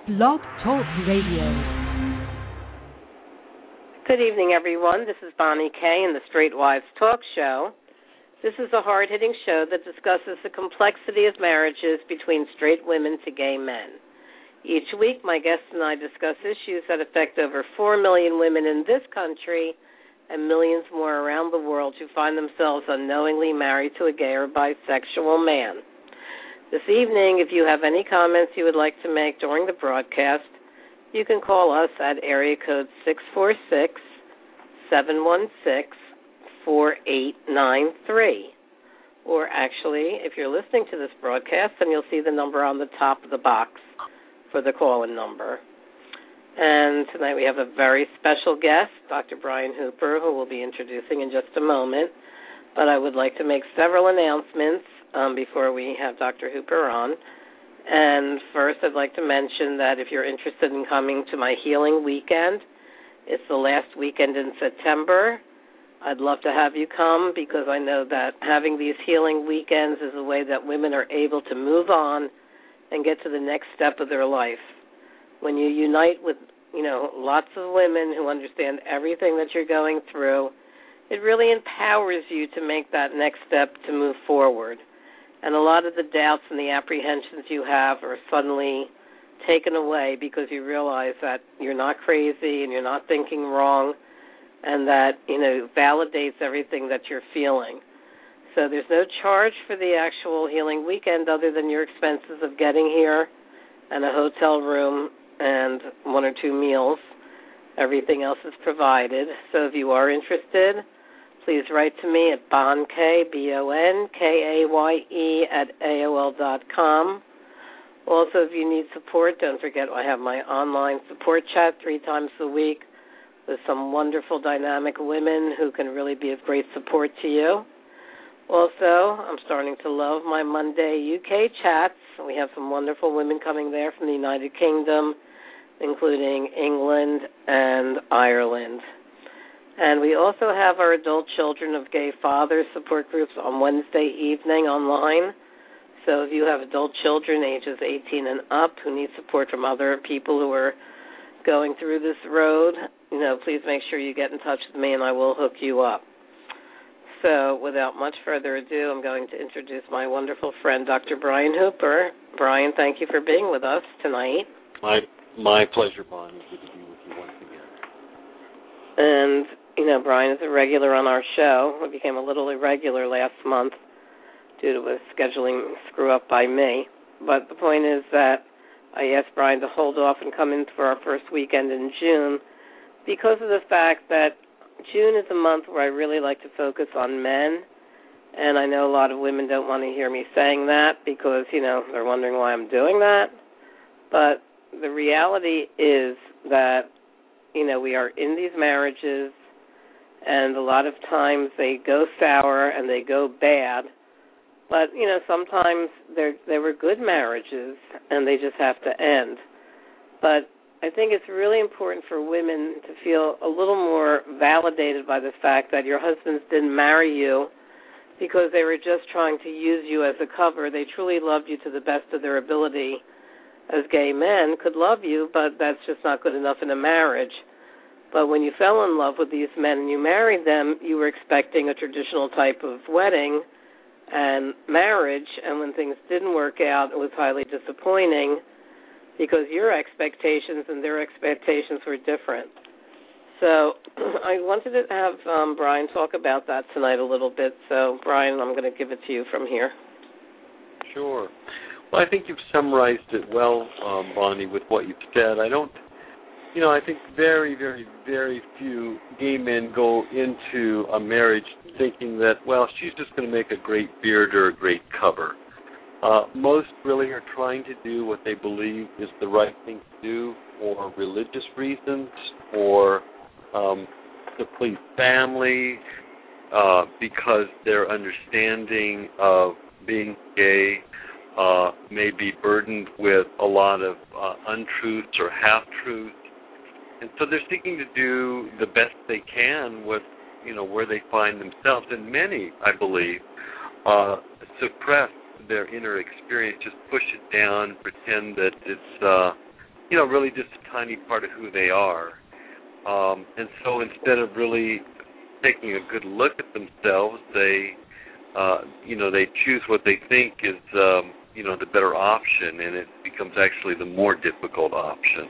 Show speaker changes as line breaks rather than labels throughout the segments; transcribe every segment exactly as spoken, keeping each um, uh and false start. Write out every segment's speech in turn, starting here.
Blog Talk Radio.
Good evening, everyone. This is Bonnie Kay in the Straight Wives Talk Show. This is a hard-hitting show that discusses the complexity of marriages between straight women to gay men. Each week, my guests and I discuss issues that affect over four million women in this country and millions more around the world who find themselves unknowingly married to a gay or bisexual man. This evening, if you have any comments you would like to make during the broadcast, you can call us at area code six four six, seven one six, four eight nine three. Or actually, if you're listening to this broadcast, then you'll see the number on the top of the box for the call-in number. And tonight we have a very special guest, Doctor Brian Hooper, who we'll be introducing in just a moment. But I would like to make several announcements um, before we have Doctor Hooper on. And first, I'd like to mention that if you're interested in coming to my healing weekend, it's the last weekend in September. I'd love to have you come because I know that having these healing weekends is a way that women are able to move on and get to the next step of their life. When you unite with, you know, lots of women who understand everything that you're going through, it really empowers you to make that next step to move forward. And a lot of the doubts and the apprehensions you have are suddenly taken away because you realize that you're not crazy and you're not thinking wrong, and that, you know, validates everything that you're feeling. So there's no charge for the actual healing weekend other than your expenses of getting here and a hotel room and one or two meals. Everything else is provided. So if you are interested, please write to me at bonkay, B O N K A Y E, at A O L dot com. Also, if you need support, don't forget I have my online support chat three times a week with some wonderful dynamic women who can really be of great support to you. Also, I'm starting to love my Monday U K chats. We have some wonderful women coming there from the United Kingdom, including England and Ireland. And we also have our adult children of gay fathers support groups on Wednesday evening online. So if you have adult children ages eighteen and up who need support from other people who are going through this road, you know, please make sure you get in touch with me and I will hook you up. So without much further ado, I'm going to introduce my wonderful friend, Doctor Brian Hooper. Brian, thank you for being with us tonight.
My my pleasure, Bonnie. Good to be with you once again.
And, you know, Brian is a regular on our show. We became a little irregular last month due to a scheduling screw-up by me. But the point is that I asked Brian to hold off and come in for our first weekend in June because of the fact that June is a month where I really like to focus on men, and I know a lot of women don't want to hear me saying that because, you know, they're wondering why I'm doing that. But the reality is that, you know, we are in these marriages, and a lot of times they go sour and they go bad. But, you know, sometimes they're, they were good marriages, and they just have to end. But I think it's really important for women to feel a little more validated by the fact that your husbands didn't marry you because they were just trying to use you as a cover. They truly loved you to the best of their ability, as gay men could love you, but that's just not good enough in a marriage. But when you fell in love with these men and you married them, you were expecting a traditional type of wedding and marriage, and when things didn't work out, it was highly disappointing because your expectations and their expectations were different. So I wanted to have um, Brian talk about that tonight a little bit. So, Brian, I'm going to give it to you from here.
Sure. Well, I think you've summarized it well, um, Bonnie, with what you've said. I don't, you know, I think very, very, very few gay men go into a marriage thinking that, well, she's just going to make a great beard or a great cover. Uh, most really are trying to do what they believe is the right thing to do for religious reasons, or um, to please family, uh, because their understanding of being gay uh, may be burdened with a lot of uh, untruths or half-truths. And so they're seeking to do the best they can with, you know, where they find themselves. And many, I believe, uh, suppress their inner experience, just push it down, pretend that it's uh, you know, really just a tiny part of who they are. Um, and so instead of really taking a good look at themselves, they, uh, you know, they choose what they think is, um, you know, the better option, and it becomes actually the more difficult option.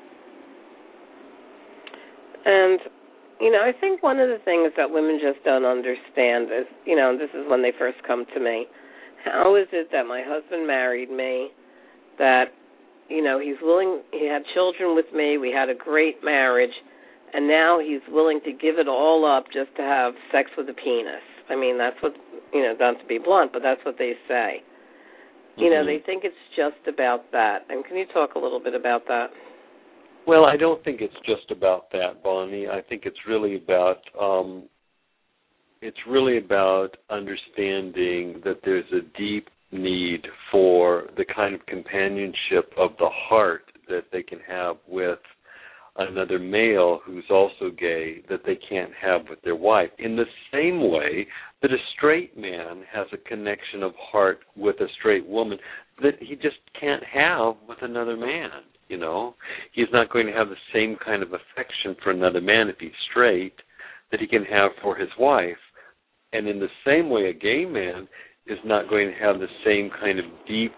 And, you know, I think one of the things that women just don't understand is, you know, and this is when they first come to me, how is it that my husband married me, that, you know, he's willing, he had children with me, we had a great marriage, and now he's willing to give it all up just to have sex with a penis. I mean, that's what, you know, not to be blunt, but that's what they say. You know,
Mm-hmm.
they think it's just about that. And can you talk a little bit about that?
Well, I don't think it's just about that, Bonnie. I think it's really about um, it's really about understanding that there's a deep need for the kind of companionship of the heart that they can have with another male who's also gay that they can't have with their wife. In the same way that a straight man has a connection of heart with a straight woman that he just can't have with another man, you know. He's not going to have the same kind of affection for another man if he's straight that he can have for his wife. And in the same way, a gay man is not going to have the same kind of deep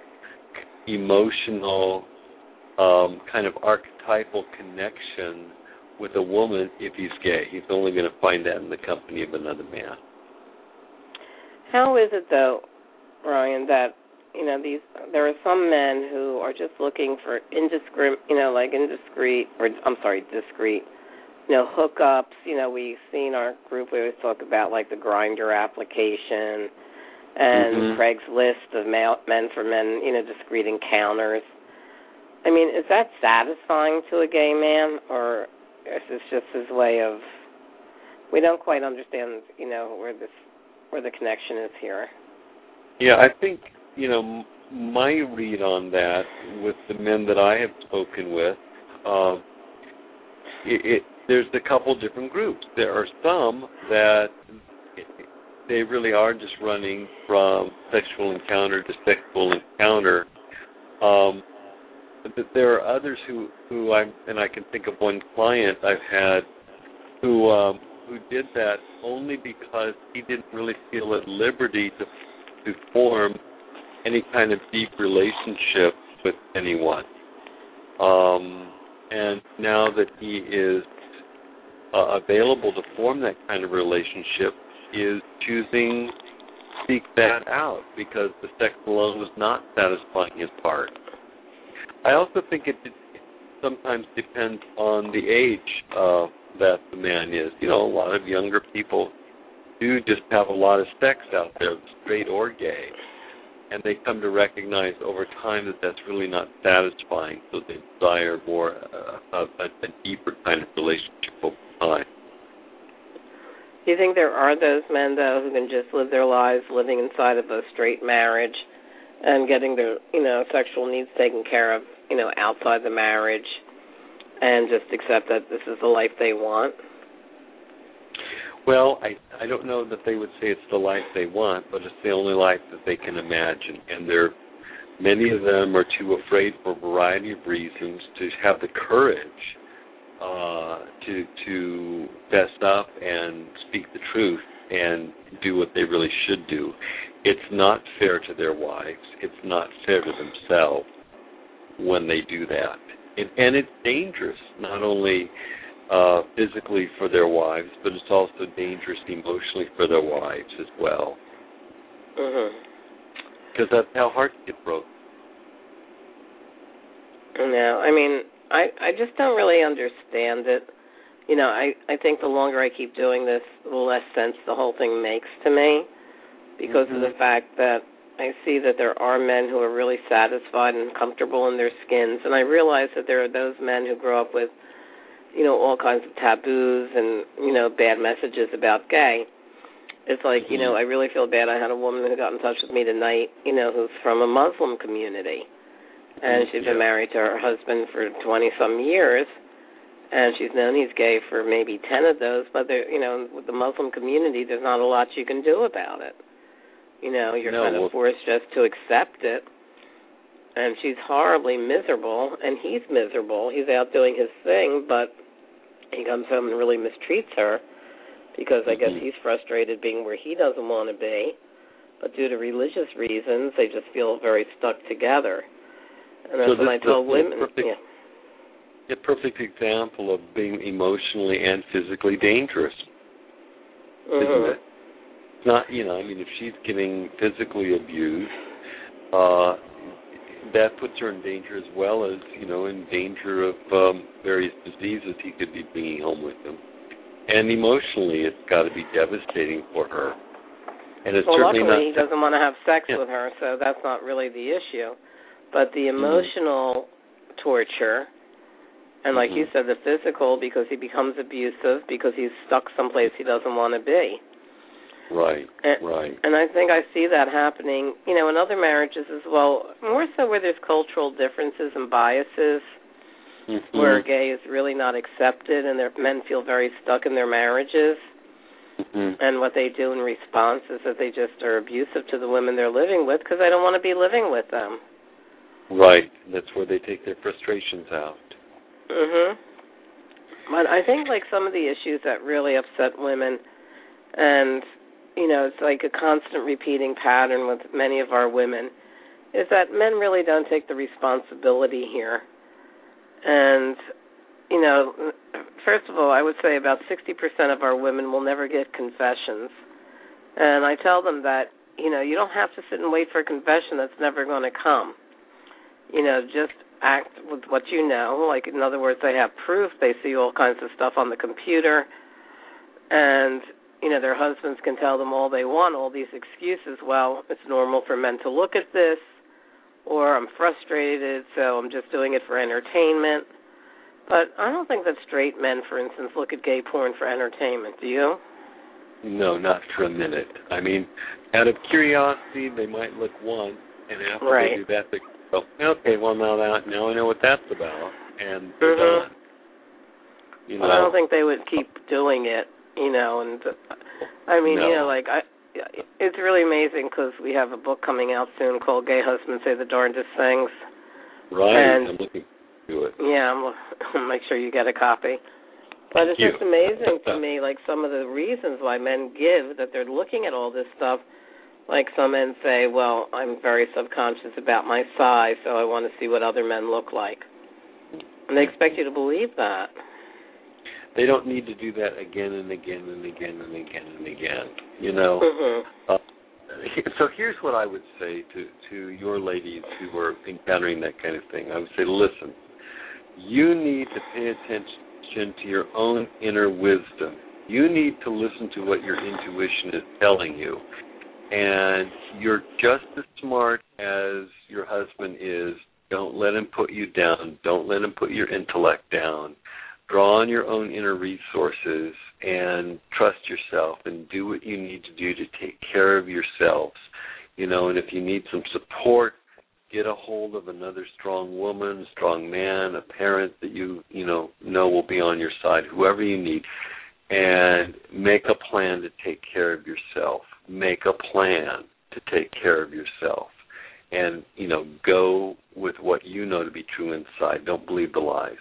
emotional um, kind of archetypal connection with a woman if he's gay. He's only going to find that in the company of another man.
How is it, though, Ryan, that, you know, these there are some men who are just looking for indiscreet, you know, like indiscreet, or I'm sorry, discreet, you know, hookups. You know, we see in our group, we always talk about, like, the Grindr application and
mm-hmm.
Craigslist of male, men for men, you know, discreet encounters. I mean, is that satisfying to a gay man, or is this just his way of, we don't quite understand, you know, where this, where the connection is here.
Yeah, I think, you know, my read on that with the men that I have spoken with, uh, it, it, there's a couple different groups. There are some that they really are just running from sexual encounter to sexual encounter. Um, but there are others who, who I and I can think of one client I've had who um, who did that only because he didn't really feel at liberty to to form any kind of deep relationship with anyone. Um, and now that he is uh, available to form that kind of relationship, he is choosing to seek that out because the sex alone was not satisfying his heart. I also think it sometimes depends on the age uh, that the man is. You know, a lot of younger people do just have a lot of sex out there, straight or gay, and they come to recognize over time that that's really not satisfying, so they desire more uh, a, a deeper kind of relationship over time.
Do you think there are those men, though, who can just live their lives living inside of a straight marriage and getting their, you know, sexual needs taken care of, you know, outside the marriage, and just accept that this is the life they want?
Well, I I don't know that they would say it's the life they want, but it's the only life that they can imagine. And there, many of them are too afraid for a variety of reasons to have the courage uh, to to fess up and speak the truth and do what they really should do. It's not fair to their wives. It's not fair to themselves when they do that. It, and it's dangerous, not only uh, physically for their wives, but it's also dangerous emotionally for their wives as well.
Mm-hmm.
Because that's how hearts get broken.
No, I mean, I, I just don't really understand it. You know, I, I think the longer I keep doing this, the less sense the whole thing makes to me, because mm-hmm. of the fact that I see that there are men who are really satisfied and comfortable in their skins, and I realize that there are those men who grow up with, you know, all kinds of taboos and, you know, bad messages about gay. It's like, mm-hmm. you know, I really feel bad. I had a woman who got in touch with me tonight, you know, who's from a Muslim community, and she's been married to her husband for twenty-some years, and she's known he's gay for maybe ten of those, but, there, you know, with the Muslim community, there's not a lot you can do about it. You know, you're
no,
kind of
well,
forced just to accept it. and she's horribly miserable, and he's miserable. He's out doing his thing, but he comes home and really mistreats her because I guess he's frustrated being where he doesn't want to be. But due to religious reasons, they just feel very stuck together. And that's
so
when I told women.
Perfect,
yeah.
A perfect example of being emotionally and physically dangerous,
mm-hmm.
isn't it? It's not, you know, I mean, if she's getting physically abused, uh, that puts her in danger as well as, you know, in danger of um, various diseases he could be bringing home with him. And emotionally, it's got to be devastating for her. And it's
well,
certainly
luckily,
not
he doesn't want to have sex
yeah.
with her, so that's not really the issue. But the emotional mm-hmm. torture, and like
mm-hmm.
you said, the physical, because he becomes abusive, because he's stuck someplace he doesn't want to be.
Right,
and,
right.
And I think I see that happening, you know, in other marriages as well, more so where there's cultural differences and biases, mm-hmm. where gay is really not accepted and their men feel very stuck in their marriages. Mm-hmm. And what they do in response is that they just are abusive to the women they're living with because they don't want to be living with them.
Right. That's where they take their frustrations out.
Mhm. But I think like some of the issues that really upset women, and you know, it's like a constant repeating pattern with many of our women, is that men really don't take the responsibility here. And you know, first of all, I would say about sixty percent of our women will never get confessions. And I tell them that, you know, you don't have to sit and wait for a confession that's never going to come. You know, just act with what you know. Like, in other words, they have proof. They see all kinds of stuff on the computer. And, you know, their husbands can tell them all they want, all these excuses. Well, it's normal for men to look at this, or I'm frustrated, so I'm just doing it for entertainment. But I don't think that straight men, for instance, look at gay porn for entertainment. Do you?
No, not for a minute. I mean, out of curiosity, they might look once, and after
right.
they do that, they go, okay, well, now that now I know what that's about, and they're
mm-hmm.
done. You
well,
know?
I don't think they would keep doing it, you know. And I mean,
no.
you know, like, I, it's really amazing because we have a book coming out soon called Gay Husbands Say the Darndest Things.
Right,
and
I'm looking do it.
Yeah, I'll make sure you get a copy. But it's
Thank
just
you.
amazing to me, like, some of the reasons why men give, that they're looking at all this stuff. Like, some men say, well, I'm very subconscious about my size, so I want to see what other men look like. And they expect you to believe that.
They don't need to do that again and again and again and again and again, you know.
Mm-hmm.
Uh, so here's what I would say to, to your ladies who are encountering that kind of thing. I would say, listen, you need to pay attention to your own inner wisdom. You need to listen to what your intuition is telling you. And you're just as smart as your husband is. Don't let him put you down. Don't let him put your intellect down. Draw on your own inner resources and trust yourself and do what you need to do to take care of yourselves. You know, and if you need some support, get a hold of another strong woman, a strong man, a parent that you, you know, know will be on your side, whoever you need, and make a plan to take care of yourself. Make a plan to take care of yourself. And, you know, go with what you know to be true inside. Don't believe the lies.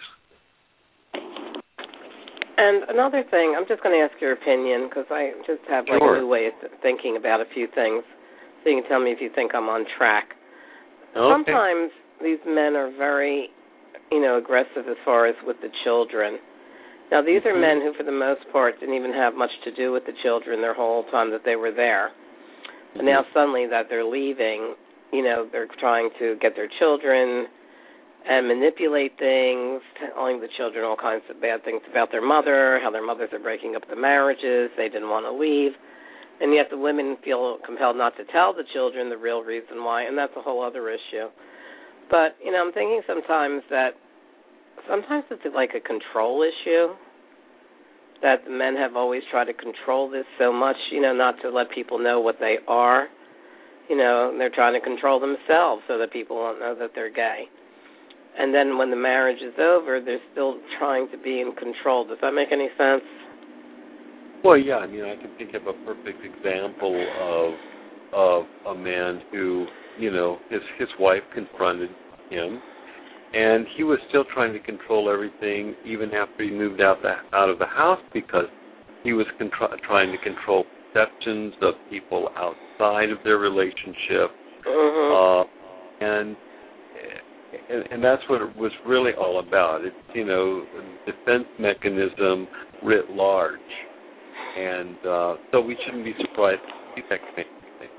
And another thing, I'm just going to ask your opinion because I just have like
sure.
a new way of thinking about a few things, so you can tell me if you think I'm on track.
Okay.
Sometimes these men are very, you know, aggressive as far as with the children. Now, these
mm-hmm.
are men who, for the most part, didn't even have much to do with the children their whole time that they were there. Mm-hmm. And now suddenly that they're leaving, you know, they're trying to get their children and manipulate things, telling the children all kinds of bad things about their mother, how their mothers are breaking up the marriages, they didn't want to leave. And yet the women feel compelled not to tell the children the real reason why, and that's a whole other issue. But, you know, I'm thinking sometimes that sometimes it's like a control issue, that the men have always tried to control this so much, you know, not to let people know what they are. You know, they're trying to control themselves so that people won't know that they're gay. And then when the marriage is over, they're still trying to be in control. Does that make any sense?
Well, yeah. I mean, I can think of a perfect example of of a man who, you know, his his wife confronted him, and he was still trying to control everything even after he moved out the, out of the house because he was contr- trying to control perceptions of people outside of their relationship,
mm-hmm.
uh, and, and and that's what it was really all about. It's, you know, a defense mechanism writ large, and uh, so we shouldn't be surprised to see that kind of thing.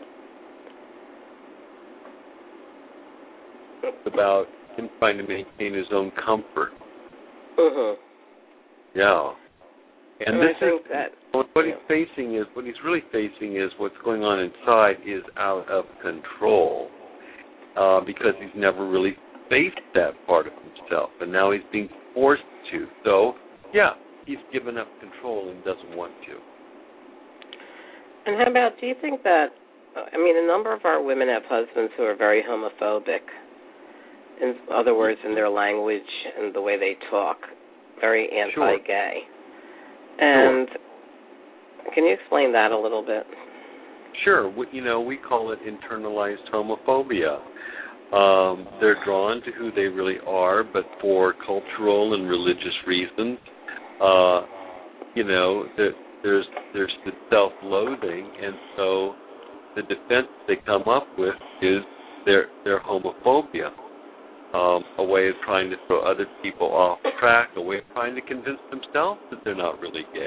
It's about him trying to maintain his own comfort.
Mm-hmm.
Yeah. And,
and
this
I think
is
that,
what
yeah.
he's facing is what he's really facing is what's going on inside is out of control uh, because he's never really faced that part of himself, and now he's being forced to. So, yeah, he's given up control and doesn't want to.
And how about, do you think that, I mean, a number of our women have husbands who are very homophobic, in other words, in their language and the way they talk, very anti-gay.
Sure.
And can you explain that a little bit?
Sure. We, you know, we call it internalized homophobia. Um, they're drawn to who they really are, but for cultural and religious reasons, uh, you know, the, there's there's the self-loathing, and so the defense they come up with is their their homophobia. Um, a way of trying to throw other people off track, a way of trying to convince themselves that they're not really gay.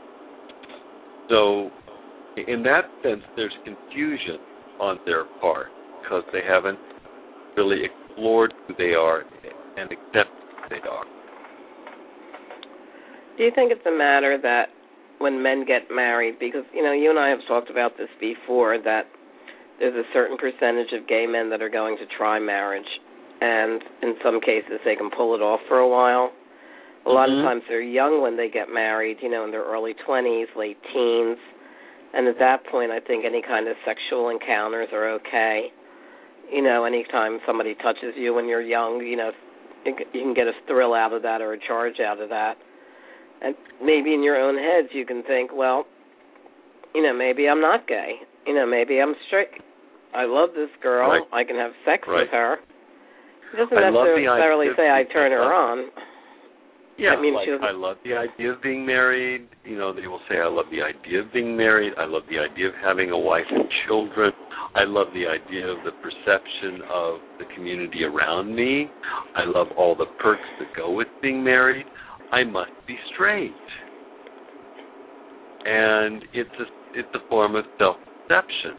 So, in that sense, there's confusion on their part because they haven't really explored who they are and accepted who they are.
Do you think it's a matter that when men get married, because, you know, you and I have talked about this before, that there's a certain percentage of gay men that are going to try marriage, and in some cases they can pull it off for a while. A lot
mm-hmm.
of times they're young when they get married, you know, in their early twenties, late teens, and at that point I think any kind of sexual encounters are okay. You know, anytime somebody touches you when you're young, you know, you can get a thrill out of that or a charge out of that. And maybe in your own heads you can think, well, you know, maybe I'm not gay. You know, maybe I'm straight. I love this girl.
Right.
I can have sex
right.
with her. It doesn't
I
necessarily say I turn her on.
Yeah,
I mean,
like I love the idea of being married. You know, they will say, I love the idea of being married. I love the idea of having a wife and children. I love the idea of the perception of the community around me. I love all the perks that go with being married. I must be straight. And it's a, it's a form of self-deception.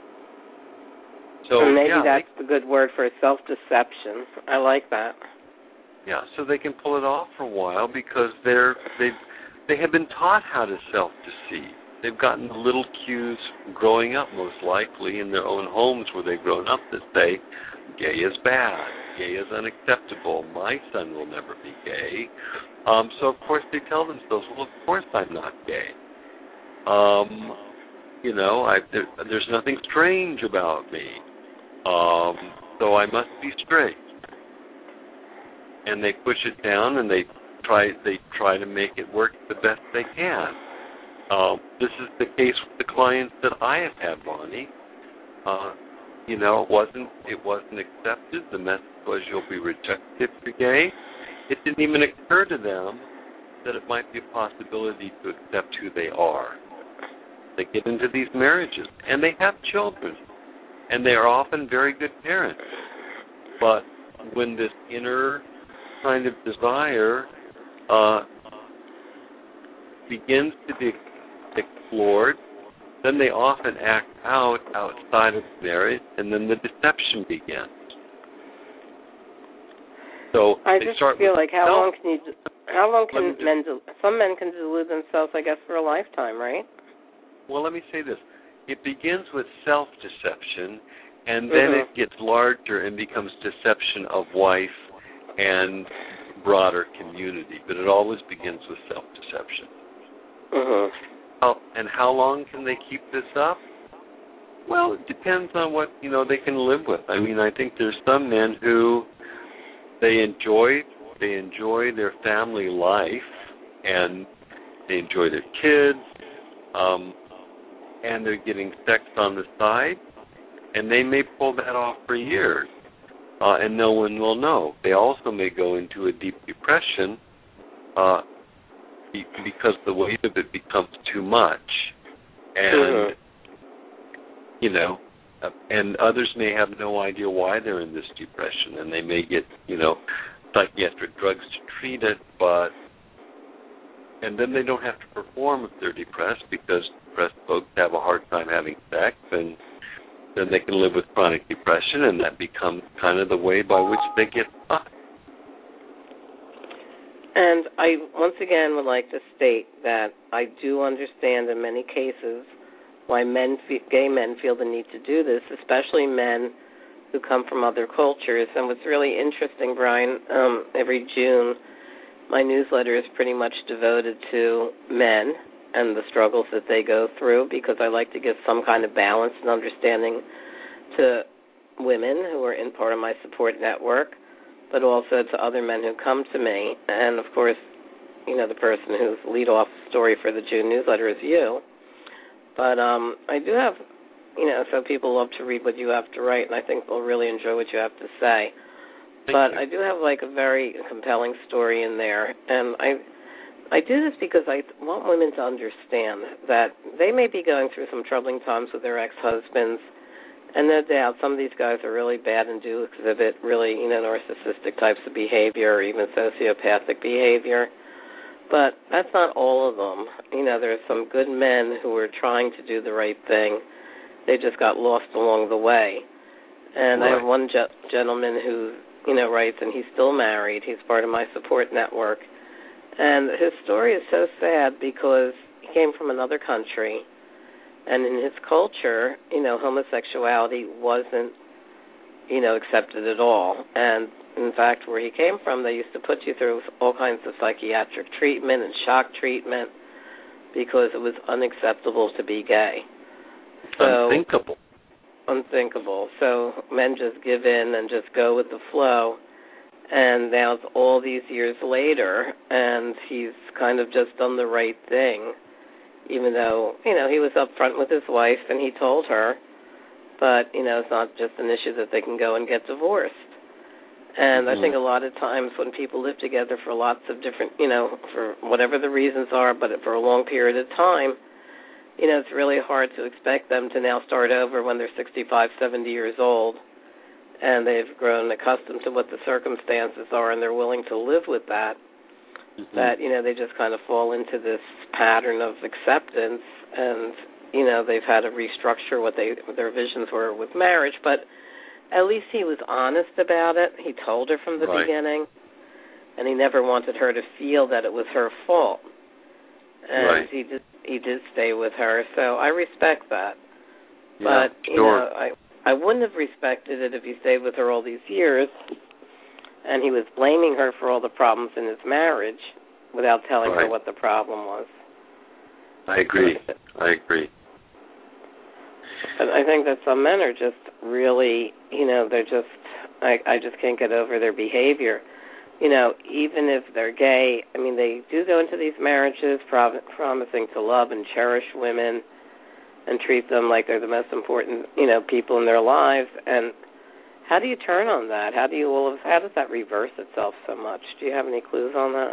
So
and maybe
yeah,
that's
they,
the good word for self-deception. I like that.
Yeah, so they can pull it off for a while because they're they they have been taught how to self-deceive. They've gotten little cues growing up, most likely in their own homes where they've grown up, that say, "Gay is bad. Gay is unacceptable. My son will never be gay." Um, so of course they tell themselves, "Well, of course I'm not gay. Um, you know, I, there, there's nothing strange about me. Um, so I must be straight." And they push it down, and they try they try to make it work the best they can. Um, this is the case with the clients that I have had, Bonnie. Uh, you know, it wasn't it wasn't accepted. The message was, you'll be rejected if you're gay. It didn't even occur to them that it might be a possibility to accept who they are. They get into these marriages, and they have children, and they are often very good parents. But when this inner kind of desire uh, begins to be explored, then they often act out outside of marriage, and then the deception begins. So
I
they
just
start
feel
with
like how
self.
long can you? How long can
just,
men? Some men can delude themselves, I guess, for a lifetime, right?
Well, let me say this: it begins with self-deception, and then
mm-hmm.
it gets larger and becomes deception of wife and broader community. But it always begins with self-deception.
Mm-hmm.
How, and how long can they keep this up? Well, it depends on what, you know, they can live with. I mean, I think there's some men who they enjoy they enjoy their family life, and they enjoy their kids, um, and they're getting sex on the side, and they may pull that off for years. uh, and no one will know. They also may go into a deep depression uh, be- because the weight of it becomes too much. And, mm-hmm. you know, uh, and others may have no idea why they're in this depression, and they may get, you know, psychiatric drugs to treat it, but, and then they don't have to perform if they're depressed, because depressed folks have a hard time having sex, and then they can live with chronic depression, and that becomes kind of the way by which they get by.
And I, once again, would like to state that I do understand in many cases why men, gay men feel the need to do this, especially men who come from other cultures. And what's really interesting, Brian, um, every June, my newsletter is pretty much devoted to men and the struggles that they go through, because I like to give some kind of balance and understanding to women who are in part of my support network, but also to other men who come to me. And, of course, you know, the person who's lead-off story for the June newsletter is you. But um, I do have, you know, so people love to read what you have to write, and I think they'll really enjoy what you have to say.
Thank
but
you.
I do have, like, a very compelling story in there. And I I do this because I want women to understand that they may be going through some troubling times with their ex-husbands, and no doubt some of these guys are really bad and do exhibit really, you know, narcissistic types of behavior or even sociopathic behavior. But that's not all of them. You know, there's some good men who are trying to do the right thing. They just got lost along the way. And
right.
I have one ge- gentleman who, you know, writes, and he's still married. He's part of my support network. And his story is so sad because he came from another country, and in his culture, you know, homosexuality wasn't, you know, accepted at all. And, in fact, where he came from, they used to put you through all kinds of psychiatric treatment and shock treatment because it was unacceptable to be gay. So,
unthinkable.
Unthinkable. So men just give in and just go with the flow. And now it's all these years later, and he's kind of just done the right thing, even though, you know, he was up front with his wife and he told her, but, you know, it's not just an issue that they can go and get divorced. And mm-hmm. I think a lot of times when people live together for lots of different, you know, for whatever the reasons are, but for a long period of time, you know, it's really hard to expect them to now start over when they're sixty-five, seventy years old. And they've grown accustomed to what the circumstances are, and they're willing to live with that, mm-hmm. that, you know, they just kind of fall into this pattern of acceptance, and, you know, they've had to restructure what they what their visions were with marriage. But at least he was honest about it. He told her from the
right.
beginning, and he never wanted her to feel that it was her fault. And
right.
he did, he did stay with her, so I respect that.
Yeah,
but, you
sure.
know, I... I wouldn't have respected it if he stayed with her all these years and he was blaming her for all the problems in his marriage without telling
right.
her what the problem was.
I agree. I agree.
But I think that some men are just really, you know, they're just, I, I just can't get over their behavior. You know, even if they're gay, I mean, they do go into these marriages prom- promising to love and cherish women and treat them like they're the most important, you know, people in their lives. And how do you turn on that? How do you all of, how does that reverse itself so much? Do you have any clues on that?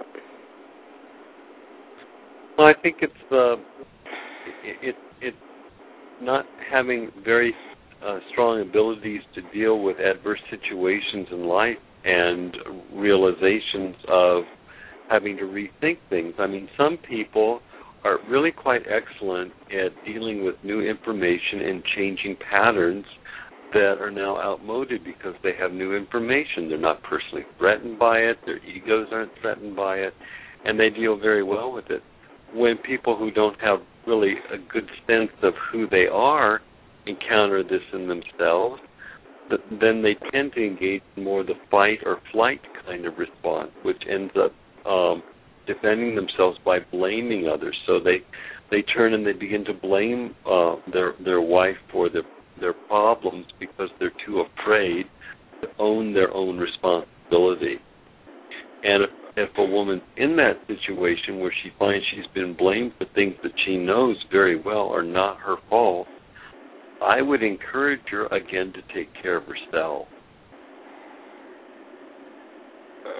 Well, I think it's uh, it, it it not having very uh, strong abilities to deal with adverse situations in life and realizations of having to rethink things. I mean, some people are really quite excellent at dealing with new information and changing patterns that are now outmoded because they have new information. They're not personally threatened by it. Their egos aren't threatened by it, and they deal very well with it. When people who don't have really a good sense of who they are encounter this in themselves, then they tend to engage in more the fight or flight kind of response, which ends up um, defending themselves by blaming others. So they they turn and they begin to blame uh, their their wife for their their problems because they're too afraid to own their own responsibility. And if, if a woman's in that situation where she finds she's been blamed for things that she knows very well are not her fault, I would encourage her again to take care of herself.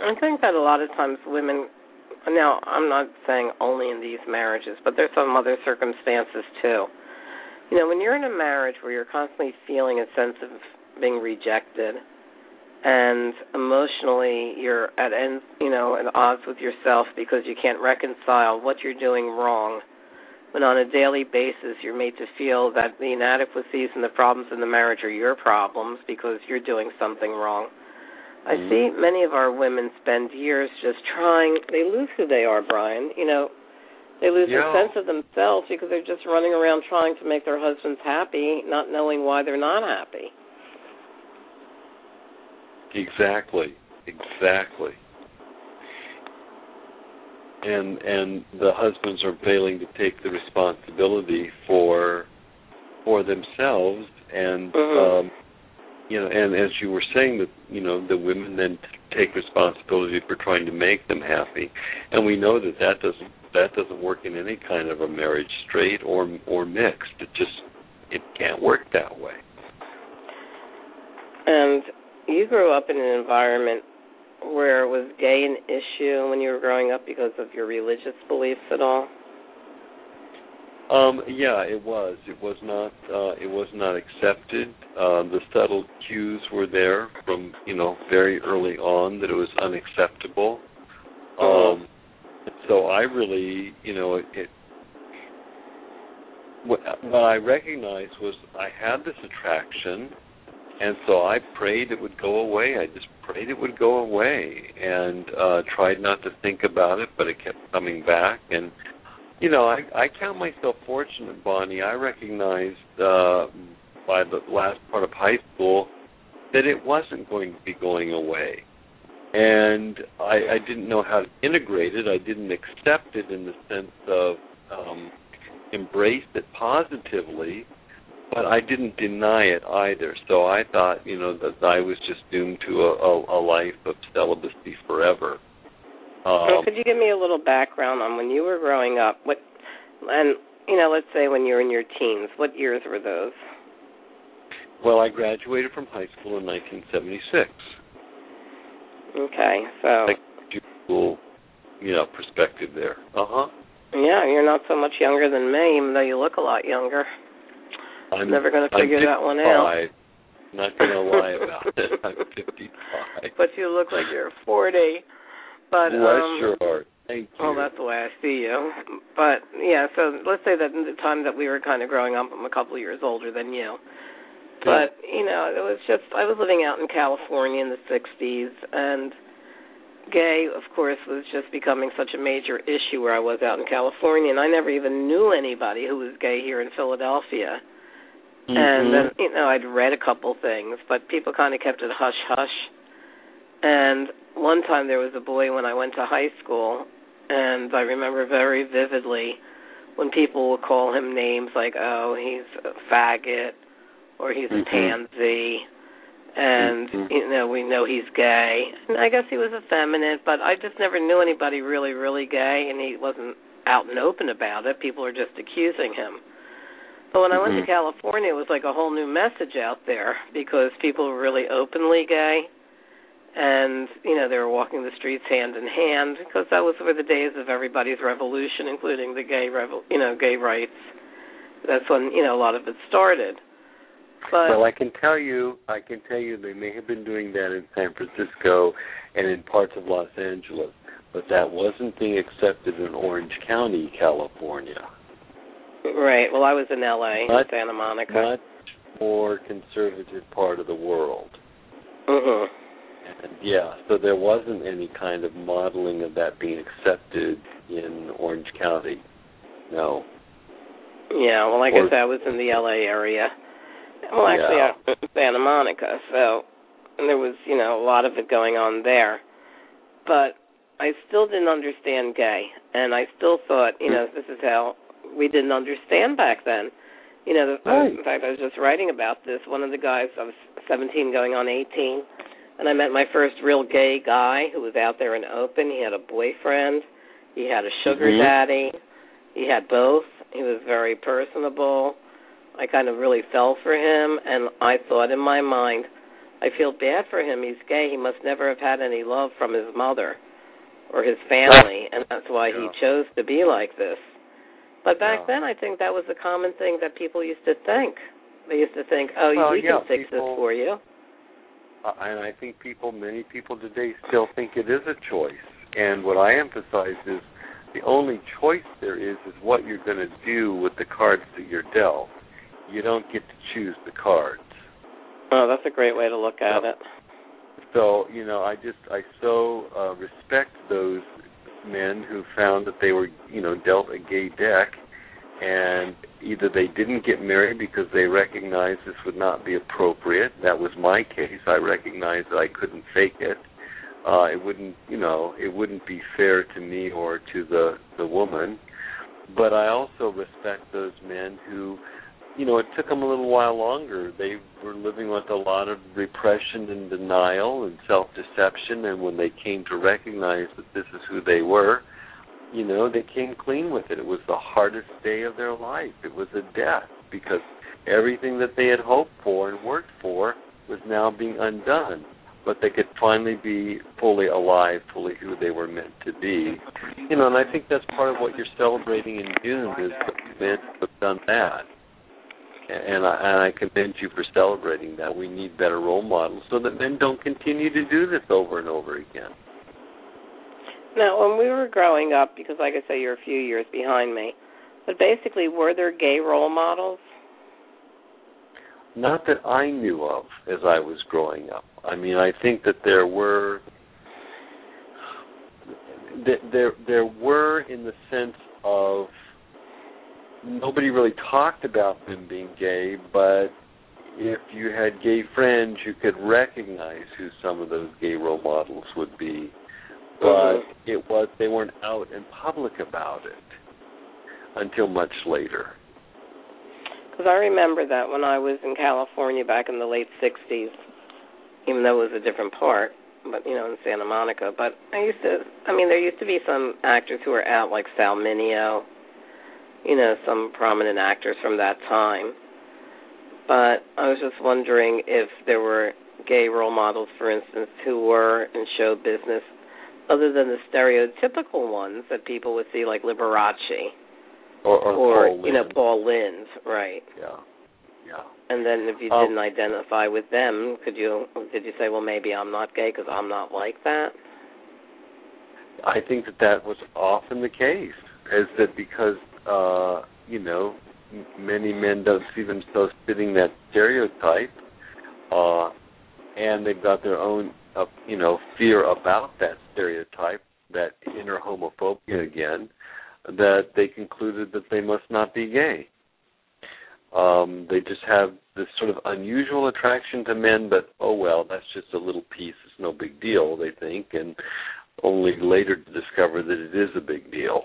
I think that a lot of times women, now I'm not saying only in these marriages, but there's some other circumstances too. You know, when you're in a marriage where you're constantly feeling a sense of being rejected, and emotionally you're at end, you know, at odds with yourself because you can't reconcile what you're doing wrong, when on a daily basis you're made to feel that the inadequacies and the problems in the marriage are your problems because you're doing something wrong. I mm-hmm. see many of our women spend years just trying, they lose who they are, Brian. You know, they lose yeah. a sense of themselves because they're just running around trying to make their husbands happy, not knowing why they're not happy.
Exactly, exactly. And and the husbands are failing to take the responsibility for for themselves, and mm-hmm. um, you know, and as you were saying, that you know, the women then take responsibility for trying to make them happy, and we know that that doesn't that doesn't work in any kind of a marriage, straight or or mixed. It just it can't work that way.
And you grew up in an environment where was gay an issue when you were growing up because of your religious beliefs at all?
Um, yeah, it was. It was not. Uh, it was not accepted. Uh, the subtle cues were there from you know very early on that it was unacceptable.
Mm-hmm.
Um, so I really, you know, it, it what, what I recognized was I had this attraction. And so I prayed it would go away. I just prayed it would go away and uh, tried not to think about it, but it kept coming back. And, you know, I, I count myself fortunate, Bonnie. I recognized uh, by the last part of high school that it wasn't going to be going away. And I, I didn't know how to integrate it. I didn't accept it in the sense of um, embrace it positively. But I didn't deny it either. So I thought, you know, that I was just doomed to a, a, a life of celibacy forever. Um,
so could you give me a little background on when you were growing up? What, and, you know, let's say when you were in your teens, what years were those?
Well, I graduated from high school in nineteen seventy-six.
Okay, so...
Like, school, you know, perspective there. Uh-huh.
Yeah, you're not so much younger than me, even though you look a lot younger. I'm never going to figure that one out.
I'm not going to lie about it. I'm fifty-five.
But you look like you're forty. But
Bless
um,
your heart. Thank you.
Well, that's the way I see you. But, yeah, so let's say that in the time that we were kind of growing up, I'm a couple of years older than you. But, yeah. you know, it was just, I was living out in California in the sixties, and gay, of course, was just becoming such a major issue where I was out in California, and I never even knew anybody who was gay here in Philadelphia. Mm-hmm. And then, you know, I'd read a couple things, but people kind of kept it hush-hush. And one time there was a boy when I went to high school, and I remember very vividly when people would call him names like, oh, he's a faggot, or he's mm-hmm. a pansy, and, mm-hmm. you know, we know he's gay. And I guess he was effeminate, but I just never knew anybody really, really gay, and he wasn't out and open about it. People were just accusing him. But when I went mm-hmm. to California, it was like a whole new message out there because people were really openly gay, and, you know, they were walking the streets hand in hand because that was were the days of everybody's revolution, including the gay, revo- you know, gay rights. That's when, you know, a lot of it started. But,
well, I can tell you, I can tell you they may have been doing that in San Francisco and in parts of Los Angeles, but that wasn't being accepted in Orange County, California.
Right. Well, I was in L A, much, in Santa Monica.
Much more conservative part of the world.
Uh-huh.
And yeah, so there wasn't any kind of modeling of that being accepted in Orange County. No.
Yeah, well, like or, I said, I was in the L A area. Well, actually,
yeah.
I was in Santa Monica, so and there was, you know, a lot of it going on there. But I still didn't understand gay, and I still thought, you know, this is how we didn't understand back then. You know, the,
right.
in fact, I was just writing about this. One of the guys, I was seventeen going on eighteen, and I met my first real gay guy who was out there in open. He had a boyfriend. He had a sugar mm-hmm. daddy. He had both. He was very personable. I kind of really fell for him, and I thought in my mind, I feel bad for him. He's gay. He must never have had any love from his mother or his family, and that's why
yeah.
he chose to be like this. But back
yeah.
then, I think that was a common thing that people used to think. They used to think, oh,
well,
we
yeah,
can fix
people,
this for you.
Uh, and I think people, many people today still think it is a choice. And what I emphasize is the only choice there is is what you're going to do with the cards that you're dealt. You don't get to choose the cards.
Oh, that's a great way to look at
so,
it.
So, you know, I just, I so uh, respect those men who found that they were, you know, dealt a gay deck, and either they didn't get married because they recognized this would not be appropriate. That was my case. I recognized that I couldn't fake it. Uh, it wouldn't, you know, it wouldn't be fair to me or to the, the woman. But I also respect those men who, you know, it took them a little while longer. They were living with a lot of repression and denial and self-deception, and when they came to recognize that this is who they were, you know, they came clean with it. It was the hardest day of their life. It was a death because everything that they had hoped for and worked for was now being undone. But they could finally be fully alive, fully who they were meant to be. You know, and I think that's part of what you're celebrating in June is the men who have done that. And I, and I commend you for celebrating that. We need better role models so that men don't continue to do this over and over again.
Now, when we were growing up, because like I say, you're a few years behind me, but basically, were there gay role models?
Not that I knew of as I was growing up. I mean, I think that there were, that there there were in the sense of nobody really talked about them being gay, but if you had gay friends, you could recognize who some of those gay role models would be. But mm-hmm. it was they weren't out in public about it until much later.
Because I remember that when I was in California back in the late sixties, even though it was a different part, but, you know, in Santa Monica. But I used to, I mean, there used to be some actors who were out, like Sal Mineo, you know, some prominent actors from that time. But I was just wondering if there were gay role models, for instance, who were in show business, other than the stereotypical ones that people would see, like Liberace.
Or, or,
or
Paul
you know, Paul Lynde, right?
Yeah, yeah.
And then if you
um,
didn't identify with them, could you did you say, well, maybe I'm not gay because I'm not like that?
I think that that was often the case, is that because uh, you know many men don't see themselves fitting that stereotype, uh, and they've got their own uh, you know fear about that stereotype, that inner homophobia again, that they concluded that they must not be gay. Um, they just have this sort of unusual attraction to men, but, oh, well, that's just a little piece. It's no big deal, they think, and only later to discover that it is a big deal.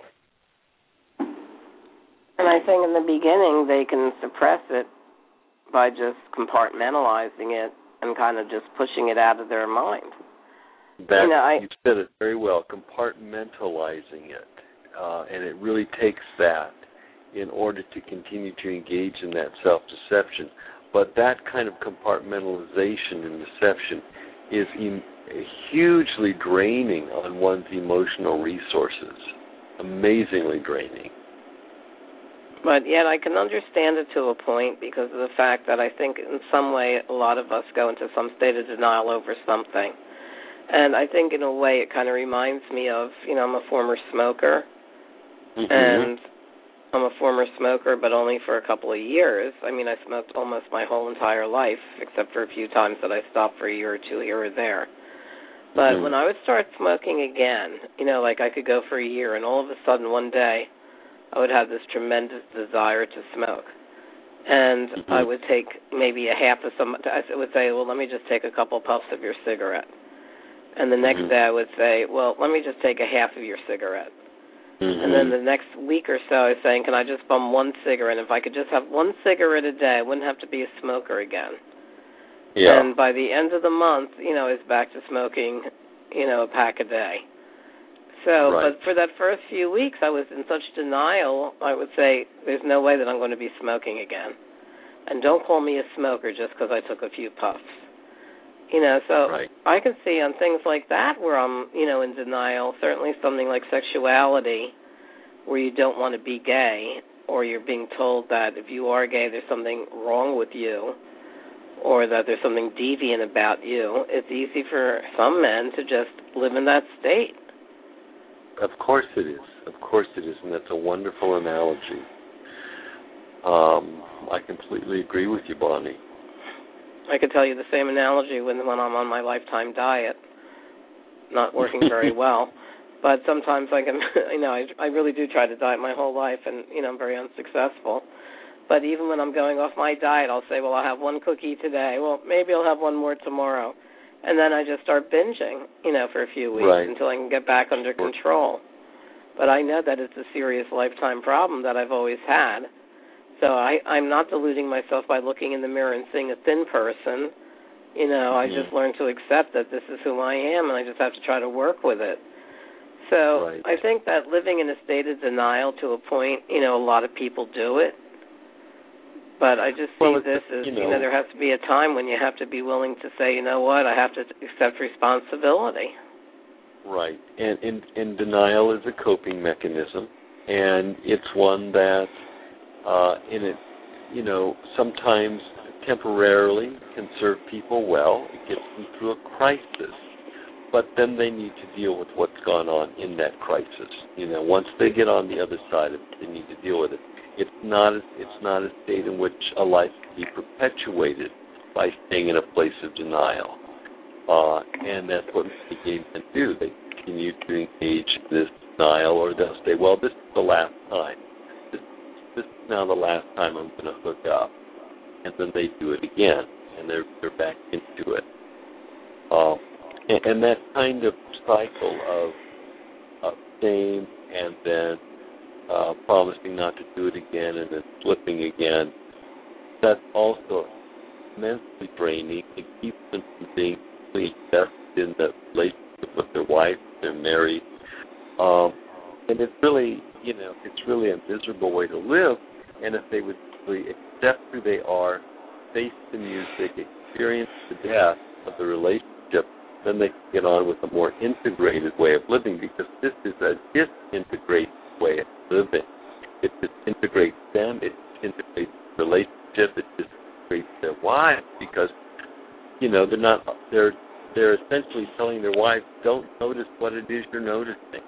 And I think in the beginning they can suppress it by just compartmentalizing it and kind of just pushing it out of their mind.
That,
you know, I,
you said it very well, compartmentalizing it. Uh, and it really takes that in order to continue to engage in that self-deception. But that kind of compartmentalization and deception is em- hugely draining on one's emotional resources, amazingly draining.
But yet I can understand it to a point because of the fact that I think in some way a lot of us go into some state of denial over something. And I think in a way it kind of reminds me of, you know, I'm a former smoker. Mm-hmm. And I'm a former smoker, but only for a couple of years. I mean, I smoked almost my whole entire life, except for a few times that I stopped for a year or two here or there. But mm-hmm. when I would start smoking again, you know, like I could go for a year, and all of a sudden one day I would have this tremendous desire to smoke. And mm-hmm. I would take maybe a half of some, I would say, well, let me just take a couple puffs of your cigarette. And the next mm-hmm. day I would say, well, let me just take a half of your cigarette. Mm-hmm. And then the next week or so, I was saying, can I just bum one cigarette? And if I could just have one cigarette a day, I wouldn't have to be a smoker again. Yeah. And by the end of the month, you know, I was back to smoking, you know, a pack a day. So, right. But for that first few weeks, I was in such denial, I would say, there's no way that I'm going to be smoking again. And don't call me a smoker just because I took a few puffs. You know, so
right.
I can see on things like that where I'm, you know, in denial, certainly something like sexuality where you don't want to be gay or you're being told that if you are gay there's something wrong with you or that there's something deviant about you. It's easy for some men to just live in that state.
Of course it is. Of course it is, and that's a wonderful analogy. Um, I completely agree with you, Bonnie.
I could tell you the same analogy when when I'm on my lifetime diet, not working very well. But sometimes I can, you know, I, I really do try to diet my whole life, and, you know, I'm very unsuccessful. But even when I'm going off my diet, I'll say, well, I'll have one cookie today. Well, maybe I'll have one more tomorrow. And then I just start binging, you know, for a few weeks
right.
until I can get back under control. But I know that it's a serious lifetime problem that I've always had. So I, I'm not deluding myself by looking in the mirror and seeing a thin person. You know, I
mm-hmm.
just learned to accept that this is who I am, and I just have to try to work with it. So
right.
I think that living in a state of denial to a point, you know, a lot of people do it. But I just see
well,
this as,
you know,
you know, there has to be a time when you have to be willing to say, you know what, I have to accept responsibility.
Right. And, and, and denial is a coping mechanism, and it's one that, uh, in it, you know, sometimes temporarily can serve people well. It gets them through a crisis. But then they need to deal with what's gone on in that crisis. You know, once they get on the other side of it, they need to deal with it. It's not a, it's not a state in which a life can be perpetuated by staying in a place of denial. Uh, and that's what many gay men do. They continue to engage in this denial, or they'll say, well, this is the last time. This, this is now the last time I'm going to hook up. And then they do it again, and they're, they're back into it. Um, and, and that kind of cycle of, of shame and then uh, promising not to do it again and then slipping again, that's also immensely draining. It keeps them from being fully invested in the relationship with their wife, they're married. Um, and it's really, you know, it's really a miserable way to live. And if they would really accept who they are, face the music, experience the death of the relationship, then they can get on with a more integrated way of living, because this is a disintegrated way of living. It disintegrates them, it disintegrates the relationship, it disintegrates their wives, because, you know, they're not, they're, they're essentially telling their wives, don't notice what it is you're noticing.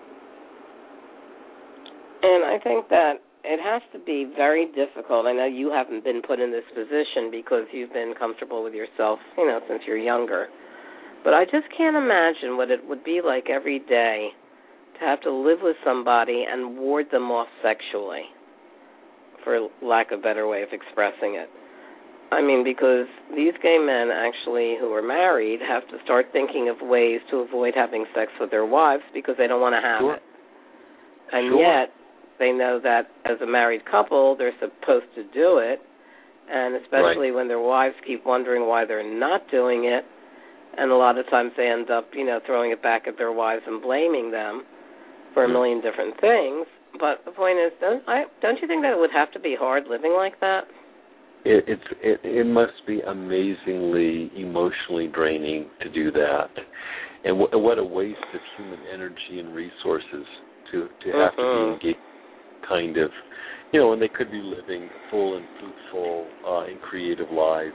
And I think that it has to be very difficult. I know you haven't been put in this position because you've been comfortable with yourself, you know, since you're younger. But I just can't imagine what it would be like every day to have to live with somebody and ward them off sexually, for lack of a better way of expressing it. I mean, because these gay men actually who are married have to start thinking of ways to avoid having sex with their wives because they don't want to have
sure.
it. And
sure.
yet they know that as a married couple they're supposed to do it, and especially
right.
when their wives keep wondering why they're not doing it, and a lot of times they end up, you know, throwing it back at their wives and blaming them for a million different things. But the point is, don't, I, don't you think that it would have to be hard living like that?
It, it's, it, it must be amazingly emotionally draining to do that. And w- what a waste of human energy and resources to, to have
mm-hmm.
to be engaged kind of, you know, when they could be living full and fruitful uh, and creative lives.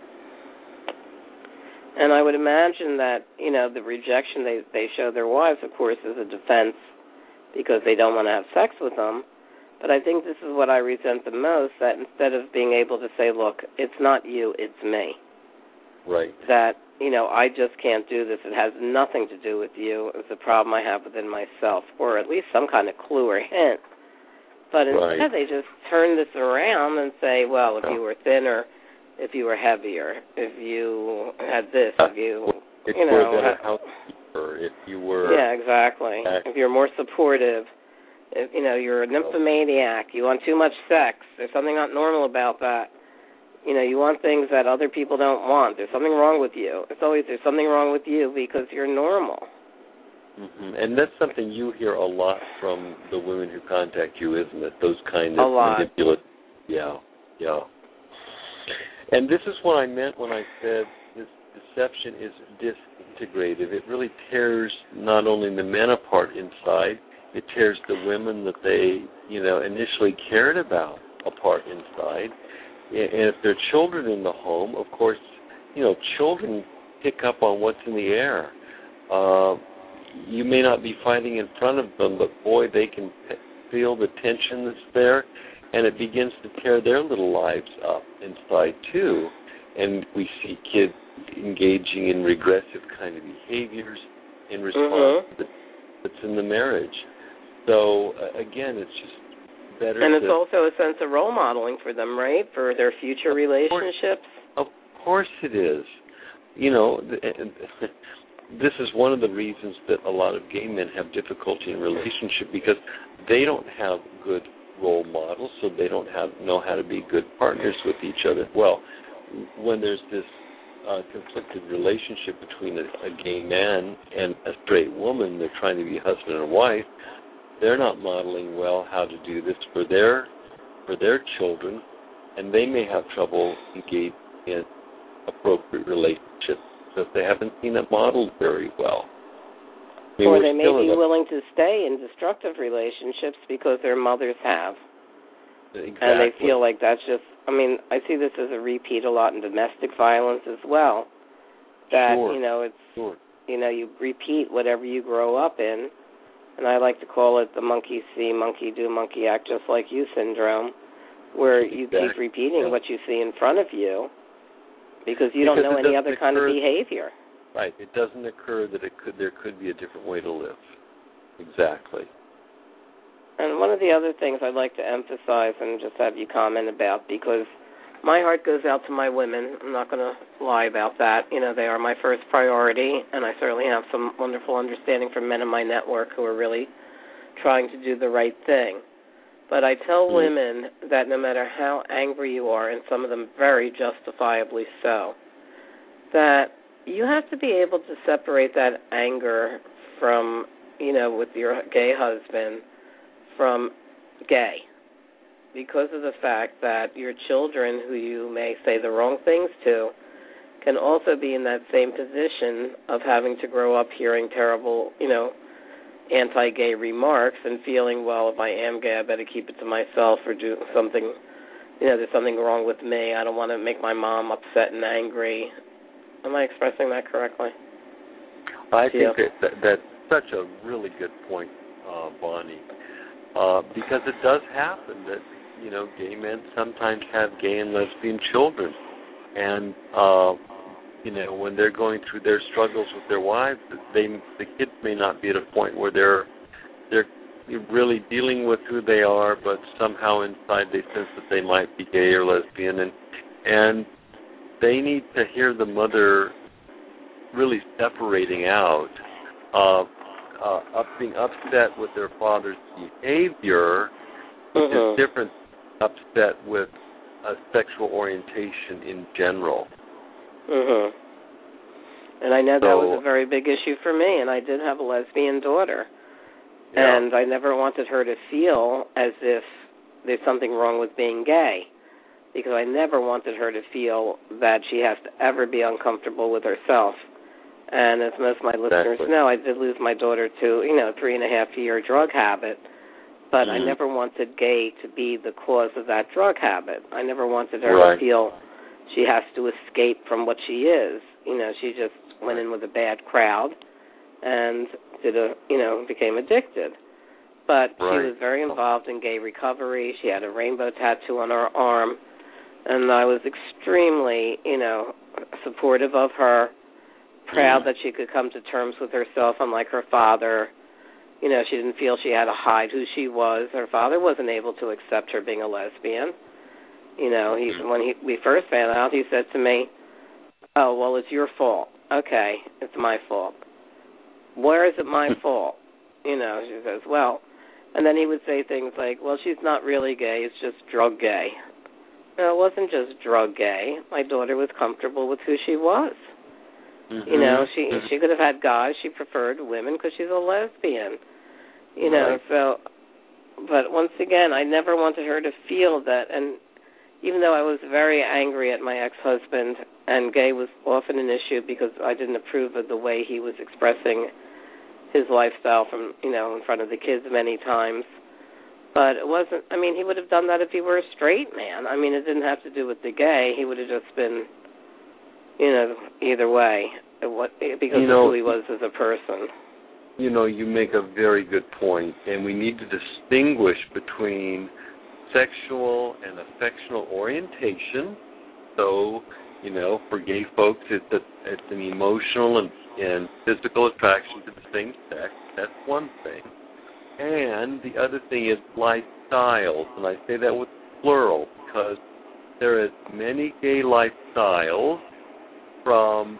And I would imagine that, you know, the rejection they, they show their wives, of course, is a defense because they don't want to have sex with them. But I think this is what I resent the most, that instead of being able to say, look, it's not you, it's me.
Right.
That, you know, I just can't do this. It has nothing to do with you. It's a problem I have within myself, or at least some kind of clue or hint. But instead
right.
they just turn this around and say, well, if
yeah.
you were thinner, if you were heavier, if you had this, if you,
if
you
you
know.
were a housekeeper, if you were.
Yeah, exactly. Uh, if you're more supportive, if, you know, you're a nymphomaniac, you want too much sex, there's something not normal about that. You know, you want things that other people don't want. There's something wrong with you. It's always there's something wrong with you because you're normal.
Mm-hmm. And that's something you hear a lot from the women who contact you, isn't it? Those kind
a
of
lot.
manipulative. Yeah, yeah. And this is what I meant when I said this deception is disintegrative. It really tears not only the men apart inside, it tears the women that they, you know, initially cared about apart inside. And if there are children in the home, of course, you know, children pick up on what's in the air. Uh, you may not be fighting in front of them, but boy, they can feel the tension that's there, and it begins to tear their little lives up inside too. And we see kids engaging in regressive kind of behaviors in response
mm-hmm.
to the, that's in the marriage. So uh, again, it's just better.
And it's
to,
also a sense of role modeling for them, right? For their future
of
relationships.
Course, of course it is. You know, this is one of the reasons that a lot of gay men have difficulty in relationship, because they don't have good role models, so they don't have know how to be good partners with each other. Well, when there's this uh, conflicted relationship between a, a gay man and a straight woman, they're trying to be husband and wife, they're not modeling well how to do this for their for their children, and they may have trouble engaging in appropriate relationships because they haven't seen it modeled very well. I mean,
or they may be
a,
willing to stay in destructive relationships because their mothers have.
Exactly.
And they feel like that's just, I mean, I see this as a repeat a lot in domestic violence as well. That,
sure.
you know, it's,
sure.
you know, you repeat whatever you grow up in. And I like to call it the monkey see, monkey do, monkey act just like you syndrome, where you
exactly.
keep repeating yeah. what you see in front of you because you
because
don't know any other kind of behavior.
Right. It doesn't occur that it could there could be a different way to live. Exactly.
And one of the other things I'd like to emphasize and just have you comment about, because my heart goes out to my women. I'm not going to lie about that. You know, they are my first priority, and I certainly have some wonderful understanding from men in my network who are really trying to do the right thing. But I tell mm-hmm. women that no matter how angry you are, and some of them very justifiably so, that you have to be able to separate that anger from, you know, with your gay husband from gay, because of the fact that your children, who you may say the wrong things to, can also be in that same position of having to grow up hearing terrible, you know, anti-gay remarks and feeling, well, if I am gay, I better keep it to myself or do something, you know, there's something wrong with me. I don't want to make my mom upset and angry. Am I expressing that correctly?
I think that, that that's such a really good point, uh, Bonnie, uh, because it does happen that, you know, gay men sometimes have gay and lesbian children. And, uh, you know, when they're going through their struggles with their wives, they the kids may not be at a point where they're they're really dealing with who they are, but somehow inside they sense that they might be gay or lesbian, and and they need to hear the mother really separating out, uh, uh, up, being upset with their father's behavior, which
uh-huh.
is different than upset with a sexual orientation in general.
Mhm. And I know
so,
that was a very big issue for me, and I did have a lesbian daughter.
Yeah.
And I never wanted her to feel as if there's something wrong with being gay, because I never wanted her to feel that she has to ever be uncomfortable with herself. And as most of my listeners
exactly.
know, I did lose my daughter to, you know, a three and a half year drug habit, but
mm-hmm.
I never wanted gay to be the cause of that drug habit. I never wanted her
right.
to feel she has to escape from what she is. You know, she just went in with a bad crowd and did a, you know, became addicted. But
right.
she was very involved in gay recovery. She had a rainbow tattoo on her arm, and I was extremely, you know, supportive of her, proud mm. that she could come to terms with herself, unlike her father. You know, she didn't feel she had to hide who she was. Her father wasn't able to accept her being a lesbian. You know, he, when he, we first found out, he said to me, oh, well, it's your fault. Okay, it's my fault. Where is it my fault? You know, she says, well, and then he would say things like, well, she's not really gay, it's just drug gay. No, it wasn't just drug gay. My daughter was comfortable with who she was. Mm-hmm. You know, she mm-hmm. she could have had guys. She preferred women because she's a lesbian. You know, right. so, but once again, I never wanted her to feel that, and even though I was very angry at my ex-husband and gay was often an issue because I didn't approve of the way he was expressing his lifestyle from, you know, in front of the kids many times. But it wasn't, I mean, he would have done that if he were a straight man. I mean, it didn't have to do with the gay. He would have just been, you know, either way, what, because
you know,
of who he was as a person.
You know, you make a very good point, and we need to distinguish between sexual and affectional orientation. So, you know, for gay folks, it's, a, it's an emotional and, and physical attraction to the same sex. That's one thing. And the other thing is lifestyles, and I say that with plural because there is many gay lifestyles, from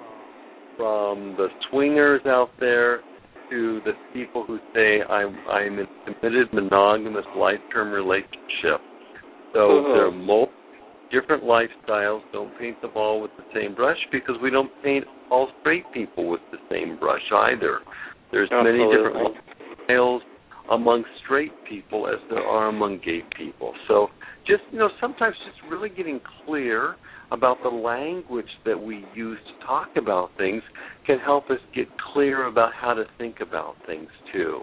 from the swingers out there to the people who say I'm I'm in a committed monogamous life-term relationship. So
mm-hmm.
there are multiple different lifestyles. Don't paint them all with the same brush because we don't paint all straight people with the same brush either. There's
Absolutely.
many different lifestyles among straight people as there are among gay people. So just, you know, sometimes just really getting clear about the language that we use to talk about things can help us get clear about how to think about things too.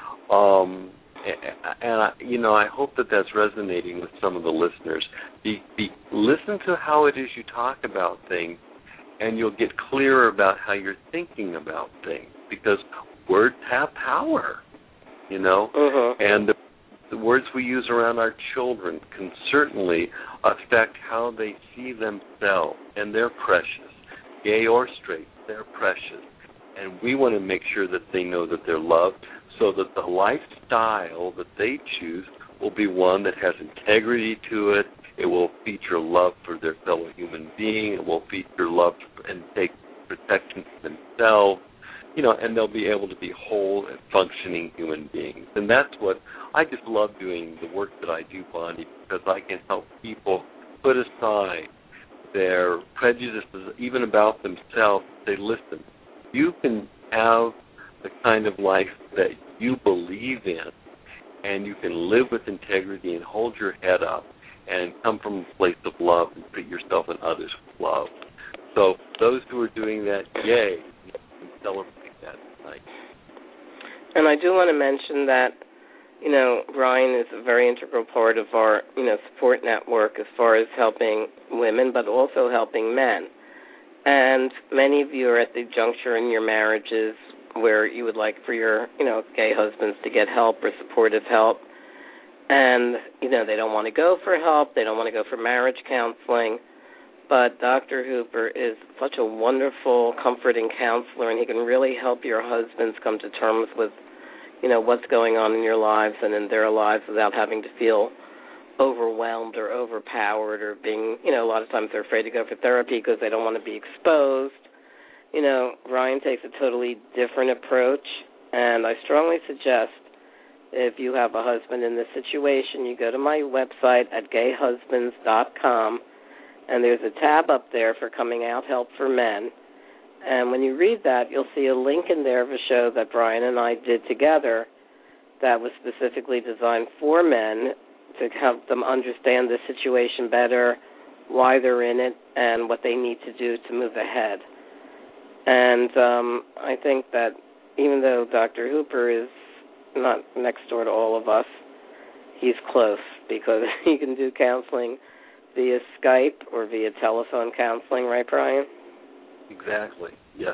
Um, and, I, you know, I hope that that's resonating with some of the listeners. Be, be, listen to how it is you talk about things, and you'll get clearer about how you're thinking about things, because words have power, you know,
mm-hmm.
and the, the words we use around our children can certainly affect how they see themselves, and they're precious, gay or straight, they're precious, and we want to make sure that they know that they're loved, so that the lifestyle that they choose will be one that has integrity to it. It will feature love for their fellow human being. It will feature love and take protection for themselves, you know, and they'll be able to be whole and functioning human beings. And that's what I just love doing, the work that I do, Bonnie, because I can help people put aside their prejudices, even about themselves. Say, listen, you can have the kind of life that you believe in, and you can live with integrity and hold your head up and come from a place of love and treat yourself and others with love. So those who are doing that, yay, you can celebrate that tonight.
And I do want to mention that, you know, Brian is a very integral part of our, you know, support network as far as helping women, but also helping men. And many of you are at the juncture in your marriages where you would like for your, you know, gay husbands to get help or supportive help. And, you know, they don't want to go for help. They don't want to go for marriage counseling. But Doctor Hooper is such a wonderful, comforting counselor, and he can really help your husbands come to terms with, you know, what's going on in your lives and in their lives without having to feel overwhelmed or overpowered or being, you know, a lot of times they're afraid to go for therapy because they don't want to be exposed. You know, Ryan takes a totally different approach, and I strongly suggest if you have a husband in this situation, you go to my website at gay husbands dot com, and there's a tab up there for Coming Out Help for Men. And when you read that, you'll see a link in there of a show that Brian and I did together that was specifically designed for men to help them understand the situation better, why they're in it, and what they need to do to move ahead. And um, I think that even though Doctor Hooper is not next door to all of us, he's close because he can do counseling via Skype or via telephone counseling, right, Brian?
Exactly. Yes.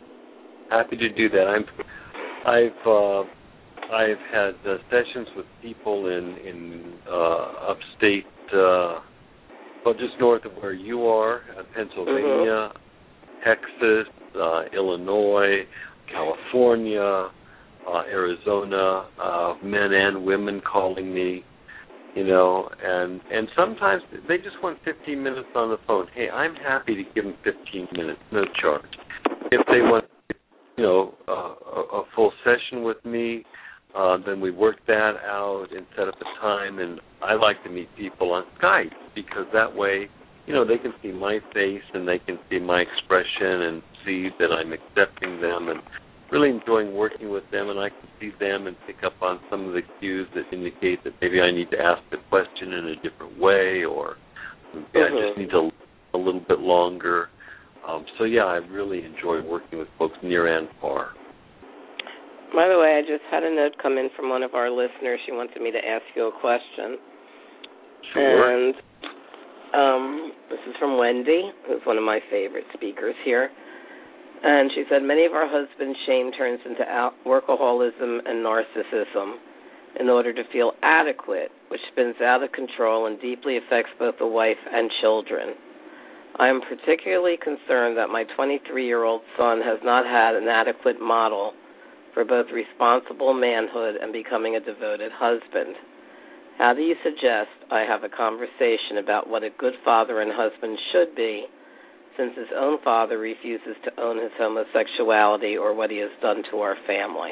Happy to do that. I'm. I've. Uh, I've had uh, sessions with people in in uh, upstate, uh, well, just north of where you are, uh, Pennsylvania, mm-hmm. Texas, uh, Illinois, California, uh, Arizona, uh, men and women calling me, you know, and and sometimes they just want fifteen minutes on the phone. Hey, I'm happy to give them fifteen minutes, no charge. If they want, you know, uh, a, a full session with me, uh, then we work that out and set up a time. And I like to meet people on Skype because that way, you know, they can see my face and they can see my expression and see that I'm accepting them and really enjoying working with them, and I can see them and pick up on some of the cues that indicate that maybe I need to ask the question in a different way, or maybe mm-hmm. I just need to a little bit longer. Um, so, yeah, I really enjoy working with folks near and far.
By the way, I just had a note come in from one of our listeners. She wanted me to ask you a question.
Sure.
And um, this is from Wendy, who's one of my favorite speakers here. And she said, many of our husbands' shame turns into workaholism and narcissism in order to feel adequate, which spins out of control and deeply affects both the wife and children. I am particularly concerned that my twenty-three-year-old son has not had an adequate model for both responsible manhood and becoming a devoted husband. How do you suggest I have a conversation about what a good father and husband should be, since his own father refuses to own his homosexuality or what he has done to our family?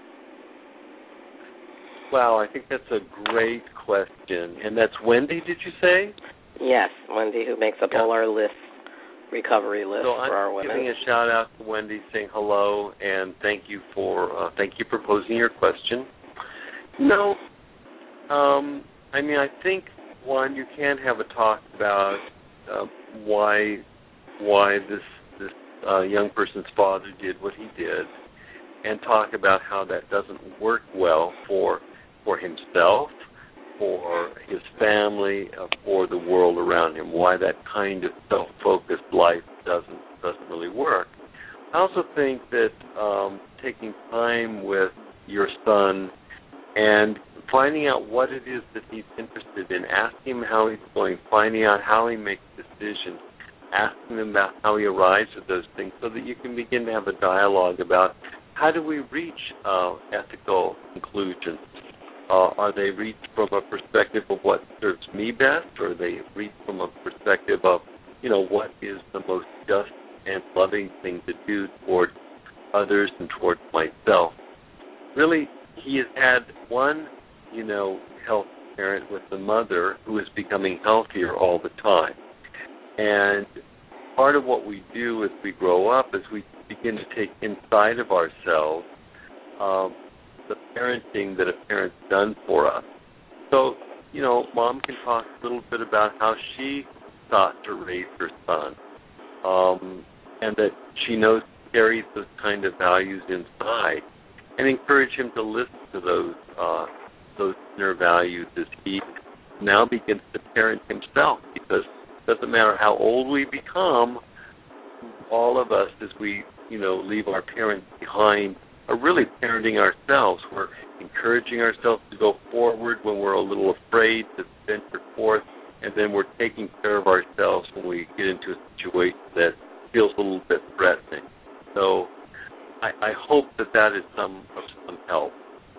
Wow, I think that's a great question. And that's Wendy, did you say?
Yes, Wendy, who makes up yeah. all our lists, recovery lists
so
for our women.
I'm giving a shout out to Wendy, saying hello, and thank you for uh, thank you for posing your question. No, um, I mean, I think one, you can have a talk about uh, why why this this uh, young person's father did what he did, and talk about how that doesn't work well for for himself, for his family, uh, for the world around him, why that kind of self-focused life doesn't doesn't really work. I also think that um, taking time with your son and finding out what it is that he's interested in, asking him how he's going, finding out how he makes decisions, asking him about how he arrives at those things so that you can begin to have a dialogue about how do we reach uh, ethical conclusions. Uh, are they reached from a perspective of what serves me best, or are they reached from a perspective of, you know, what is the most just and loving thing to do toward others and toward myself? Really, he has had one, you know, health parent with the mother who is becoming healthier all the time. And part of what we do as we grow up is we begin to take inside of ourselves um, the parenting that a parent's done for us. So, you know, mom can talk a little bit about how she sought to raise her son, um, and that she knows carries those kind of values inside, and encourage him to listen to those uh, those inner values as he now begins to parent himself, because it doesn't matter how old we become, all of us, as we, you know, leave our parents behind, are really parenting ourselves. We're encouraging ourselves to go forward when we're a little afraid to venture forth, and then we're taking care of ourselves when we get into a situation that feels a little bit threatening. So I, I hope that that is some of some help.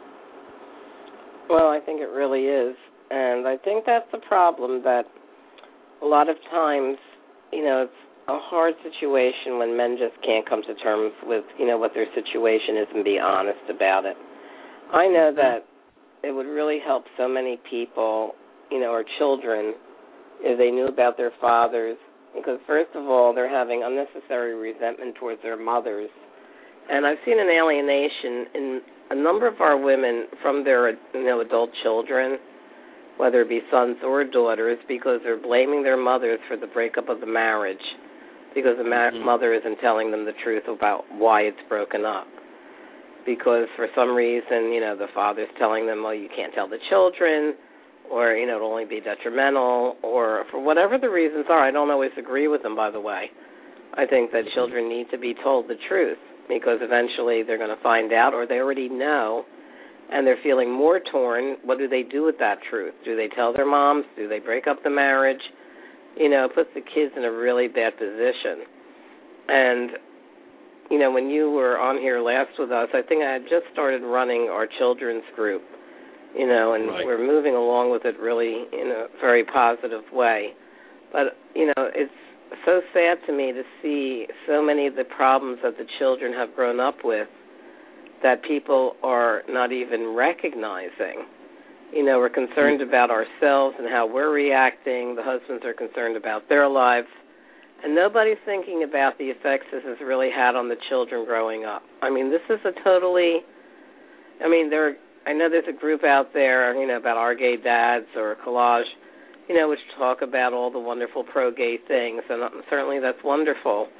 Well, I think it really is. And I think that's the problem, that a lot of times, you know, it's a hard situation when men just can't come to terms with, you know, what their situation is and be honest about it. I know that it would really help so many people, you know, or children, if they knew about their fathers, because first of all, they're having unnecessary resentment towards their mothers. And I've seen an alienation in a number of our women from their, you know, adult children, whether it be sons or daughters, because they're blaming their mothers for the breakup of the marriage, because the ma- mm-hmm. mother isn't telling them the truth about why it's broken up. Because for some reason, you know, the father's telling them, well, you can't tell the children, or, you know, it'll only be detrimental, or for whatever the reasons are. I don't always agree with them, by the way. I think that mm-hmm. children need to be told the truth, because eventually they're going to find out, or they already know, and they're feeling more torn. What do they do with that truth? Do they tell their moms? Do they break up the marriage? You know, it puts the kids in a really bad position. And, you know, when you were on here last with us, I think I had just started running our children's group, you know, and
right.
we're moving along with it really in a very positive way. But, you know, it's so sad to me to see so many of the problems that the children have grown up with that people are not even recognizing. You know, we're concerned about ourselves and how we're reacting. The husbands are concerned about their lives. And nobody's thinking about the effects this has really had on the children growing up. I mean, this is a totally, I mean, there. I know there's a group out there, you know, about our gay dads or Collage, you know, which talk about all the wonderful pro-gay things, and certainly that's wonderful.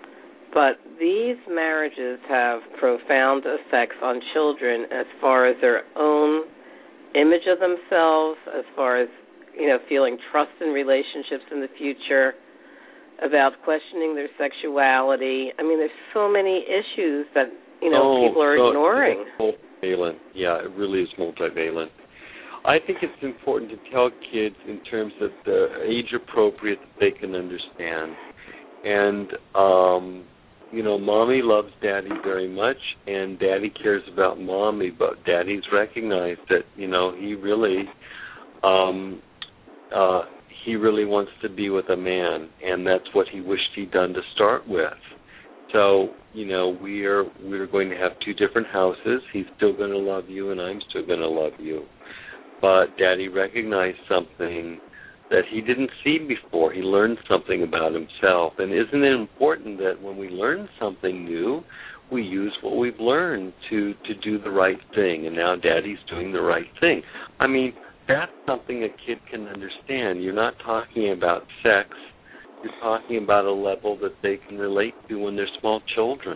But these marriages have profound effects on children as far as their own image of themselves, as far as, you know, feeling trust in relationships in the future, about questioning their sexuality. I mean, there's so many issues that, you know,
oh,
people are
so
ignoring.
It's multivalent. Yeah, it really is multivalent. I think it's important to tell kids in terms of the age appropriate that they can understand. And, um, you know, Mommy loves Daddy very much, and Daddy cares about Mommy, but Daddy's recognized that, you know, he really, um, uh, he really wants to be with a man, and that's what he wished he'd done to start with. So, you know, we're we're going to have two different houses. He's still going to love you, and I'm still going to love you. But Daddy recognized something that he didn't see before. He learned something about himself. And isn't it important that when we learn something new, we use what we've learned to, to do the right thing? And now Daddy's doing the right thing. I mean, that's something a kid can understand. You're not talking about sex. You're talking about a level that they can relate to when they're small children.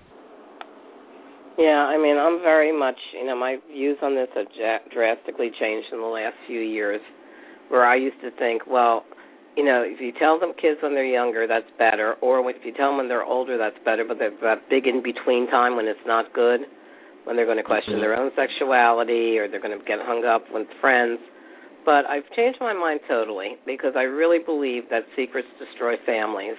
Yeah, I mean, I'm very much, you know, my views on this have drastically changed in the last few years, where I used to think, well, you know, if you tell them kids when they're younger, that's better, or if you tell them when they're older, that's better, but there's that big in-between time when it's not good, when they're going to question mm-hmm. their own sexuality or they're going to get hung up with friends. But I've changed my mind totally, because I really believe that secrets destroy families.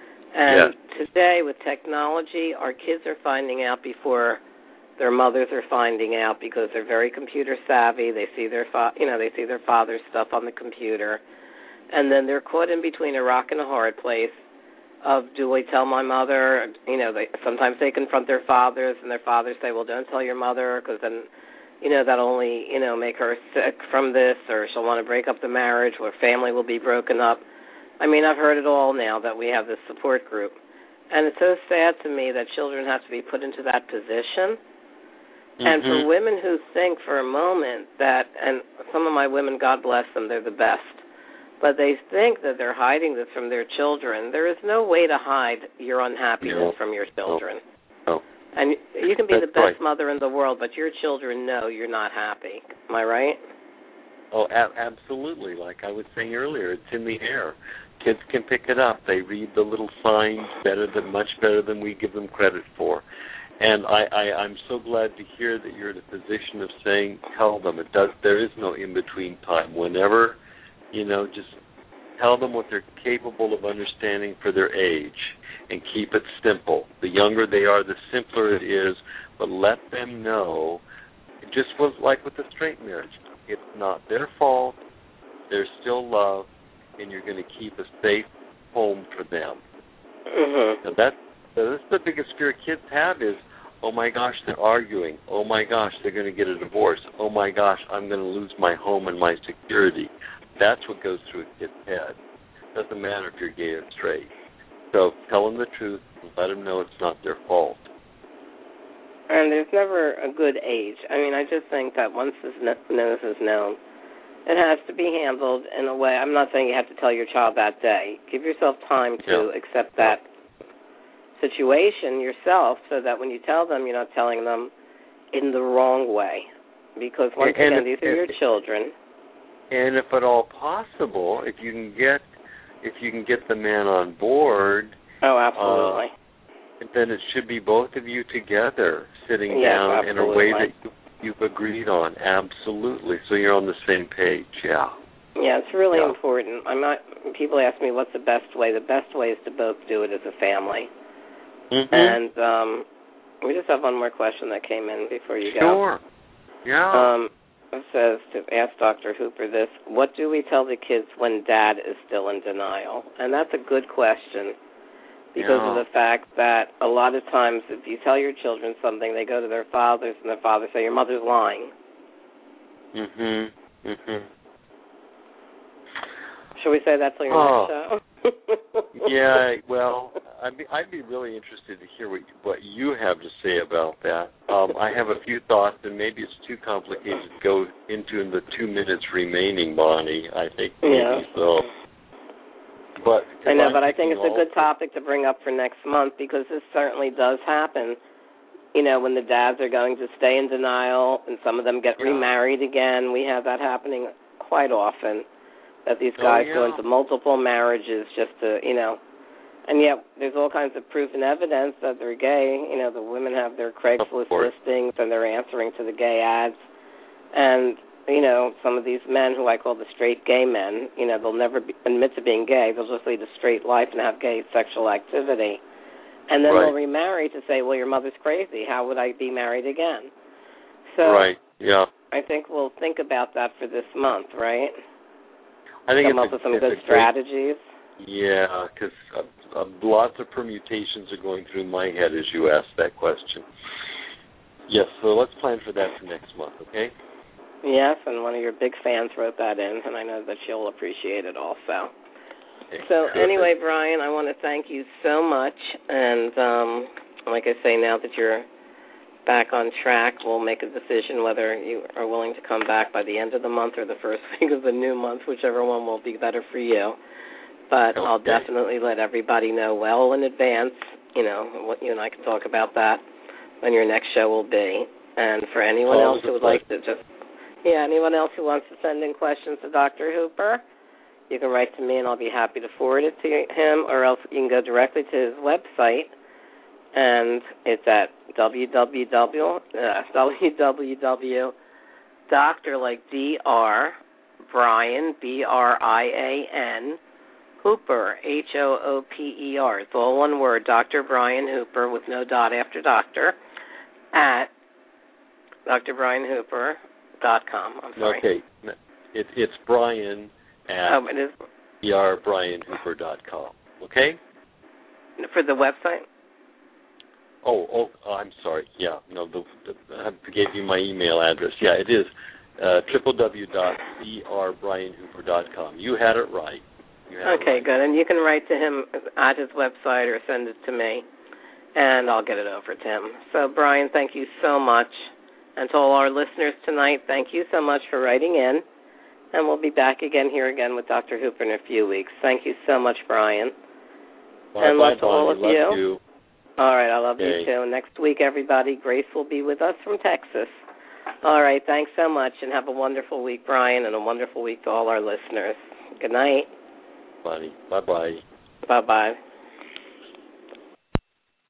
And yeah. today, with technology, our kids are finding out before their mothers are finding out, because they're very computer savvy. They see their, fa- you know, they see their father's stuff on the computer, and then they're caught in between a rock and a hard place. Of do I tell my mother? You know, they sometimes they confront their fathers, and their fathers say, "Well, don't tell your mother, because then, you know, that'll only, you know, make her sick from this, or she'll want to break up the marriage, or family will be broken up." I mean, I've heard it all now that we have this support group. And it's so sad to me that children have to be put into that position. Mm-hmm. And for women who think for a moment that, and some of my women, God bless them, they're the best, but they think that they're hiding this from their children. There is no way to hide your unhappiness no. from your children.
No. No.
And you can be
That's
the best
right.
mother in the world, but your children know you're not happy. Am I right?
Oh, a- absolutely. Like I was saying earlier, it's in the air. Kids can pick it up. They read the little signs better than much better than we give them credit for. And I, I, I'm so glad to hear that you're in a position of saying, tell them. It does. There is no in-between time. Whenever, you know, just tell them what they're capable of understanding for their age, and keep it simple. The younger they are, the simpler it is, but let them know, it just was like with the straight marriage. It's not their fault. There's still love, and you're going to keep a safe home for them.
Mm-hmm.
Now that, that's the biggest fear kids have is, oh, my gosh, they're arguing. Oh, my gosh, they're going to get a divorce. Oh, my gosh, I'm going to lose my home and my security. That's what goes through a kid's head. It doesn't matter if you're gay or straight. So tell them the truth and let them know it's not their fault.
And there's never a good age. I mean, I just think that once this news is known, it has to be handled in a way. I'm not saying you have to tell your child that day. Give yourself time to yeah. accept that situation yourself, so that when you tell them, you're not telling them in the wrong way. Because once
and,
again,
and,
these are your children.
And if at all possible, if you can get if you can get the man on board,
oh, absolutely.
Uh, then it should be both of you together, sitting
yes,
down
absolutely.
in a way that you, you've agreed on. Absolutely. So you're on the same page. Yeah.
Yeah, it's really
yeah.
important. I'm not. People ask me what's the best way. The best way is to both do it as a family.
Mm-hmm.
And um, we just have one more question that came in before you go.
Sure. Yeah.
Um, it says to ask Doctor Hooper this: what do we tell the kids when Dad is still in denial? And that's a good question, because
yeah.
of the fact that a lot of times if you tell your children something, they go to their fathers, and their fathers say, your mother's lying.
Mm-hmm. Mm-hmm.
Shall we say that till your
oh.
next show?
yeah, well, I'd be, I'd be really interested to hear what, what you have to say about that. Um, I have a few thoughts, and maybe it's too complicated to go into in the two minutes remaining, Bonnie. I think maybe
yeah.
so. But
I know, but I think it's a good topic to bring up for next month because this certainly does happen. You know, when the dads are going to stay in denial and some of them get
yeah.
remarried again, we have that happening quite often, that these guys
oh, yeah.
go into multiple marriages just to, you know, and yet there's all kinds of proof and evidence that they're gay. You know, the women have their Craigslist listings and they're answering to the gay ads. And, you know, some of these men who I call the straight gay men, you know, they'll never be, admit to being gay. They'll just lead a straight life and have gay sexual activity. And then
right.
they'll remarry to say, well, your mother's crazy. How would I be married again? So
right. yeah.
I think we'll think about that for this month, right?
I think
Come
it's
up
a,
with some
it's
good
a
strategies.
Great, yeah, because uh, uh, lots of permutations are going through my head as you ask that question. Yes, so let's plan for that for next month, okay?
Yes, and one of your big fans wrote that in, and I know that she'll appreciate it also.
Okay,
so
perfect.
anyway, Brian, I want to thank you so much, and um, like I say, now that you're back on track, we'll make a decision whether you are willing to come back by the end of the month or the first week of the new month, whichever one will be better for you. But okay. I'll definitely let everybody know well in advance, you know, what you and I can talk about that when your next show will be. And for anyone
oh,
else who would like to just, yeah, anyone else who wants to send in questions to Doctor Hooper, you can write to me and I'll be happy to forward it to him, or else you can go directly to his website, and it's at www, uh, www. Doctor, like D R, Brian, B R I A N, Hooper, H O O P E R. It's all one word, Doctor Brian Hooper with no dot after doctor, at D R Brian Hooper dot com. I'm sorry.
Okay. It, it's Brian at
oh, it is.
D R Brian Hooper dot com. Okay?
For the website?
Oh, oh, oh, I'm sorry. Yeah, no, the, the, I gave you my email address. Yeah, it is uh, w w w dot d r brian hooper dot com. You had it right. Had
okay,
it right.
good. And you can write to him at his website or send it to me, and I'll get it over to him. So, Brian, thank you so much. And to all our listeners tonight, thank you so much for writing in. And we'll be back again here again with Doctor Hooper in a few weeks. Thank you so much, Brian.
Bye,
and
bye,
love to all of
love
you.
you.
All right, I love
okay.
you too. Next week, everybody, Grace will be with us from Texas. All right, thanks so much, and have a wonderful week, Brian, and a wonderful week to all our listeners. Good night.
Bye. Bye-bye.
Bye-bye.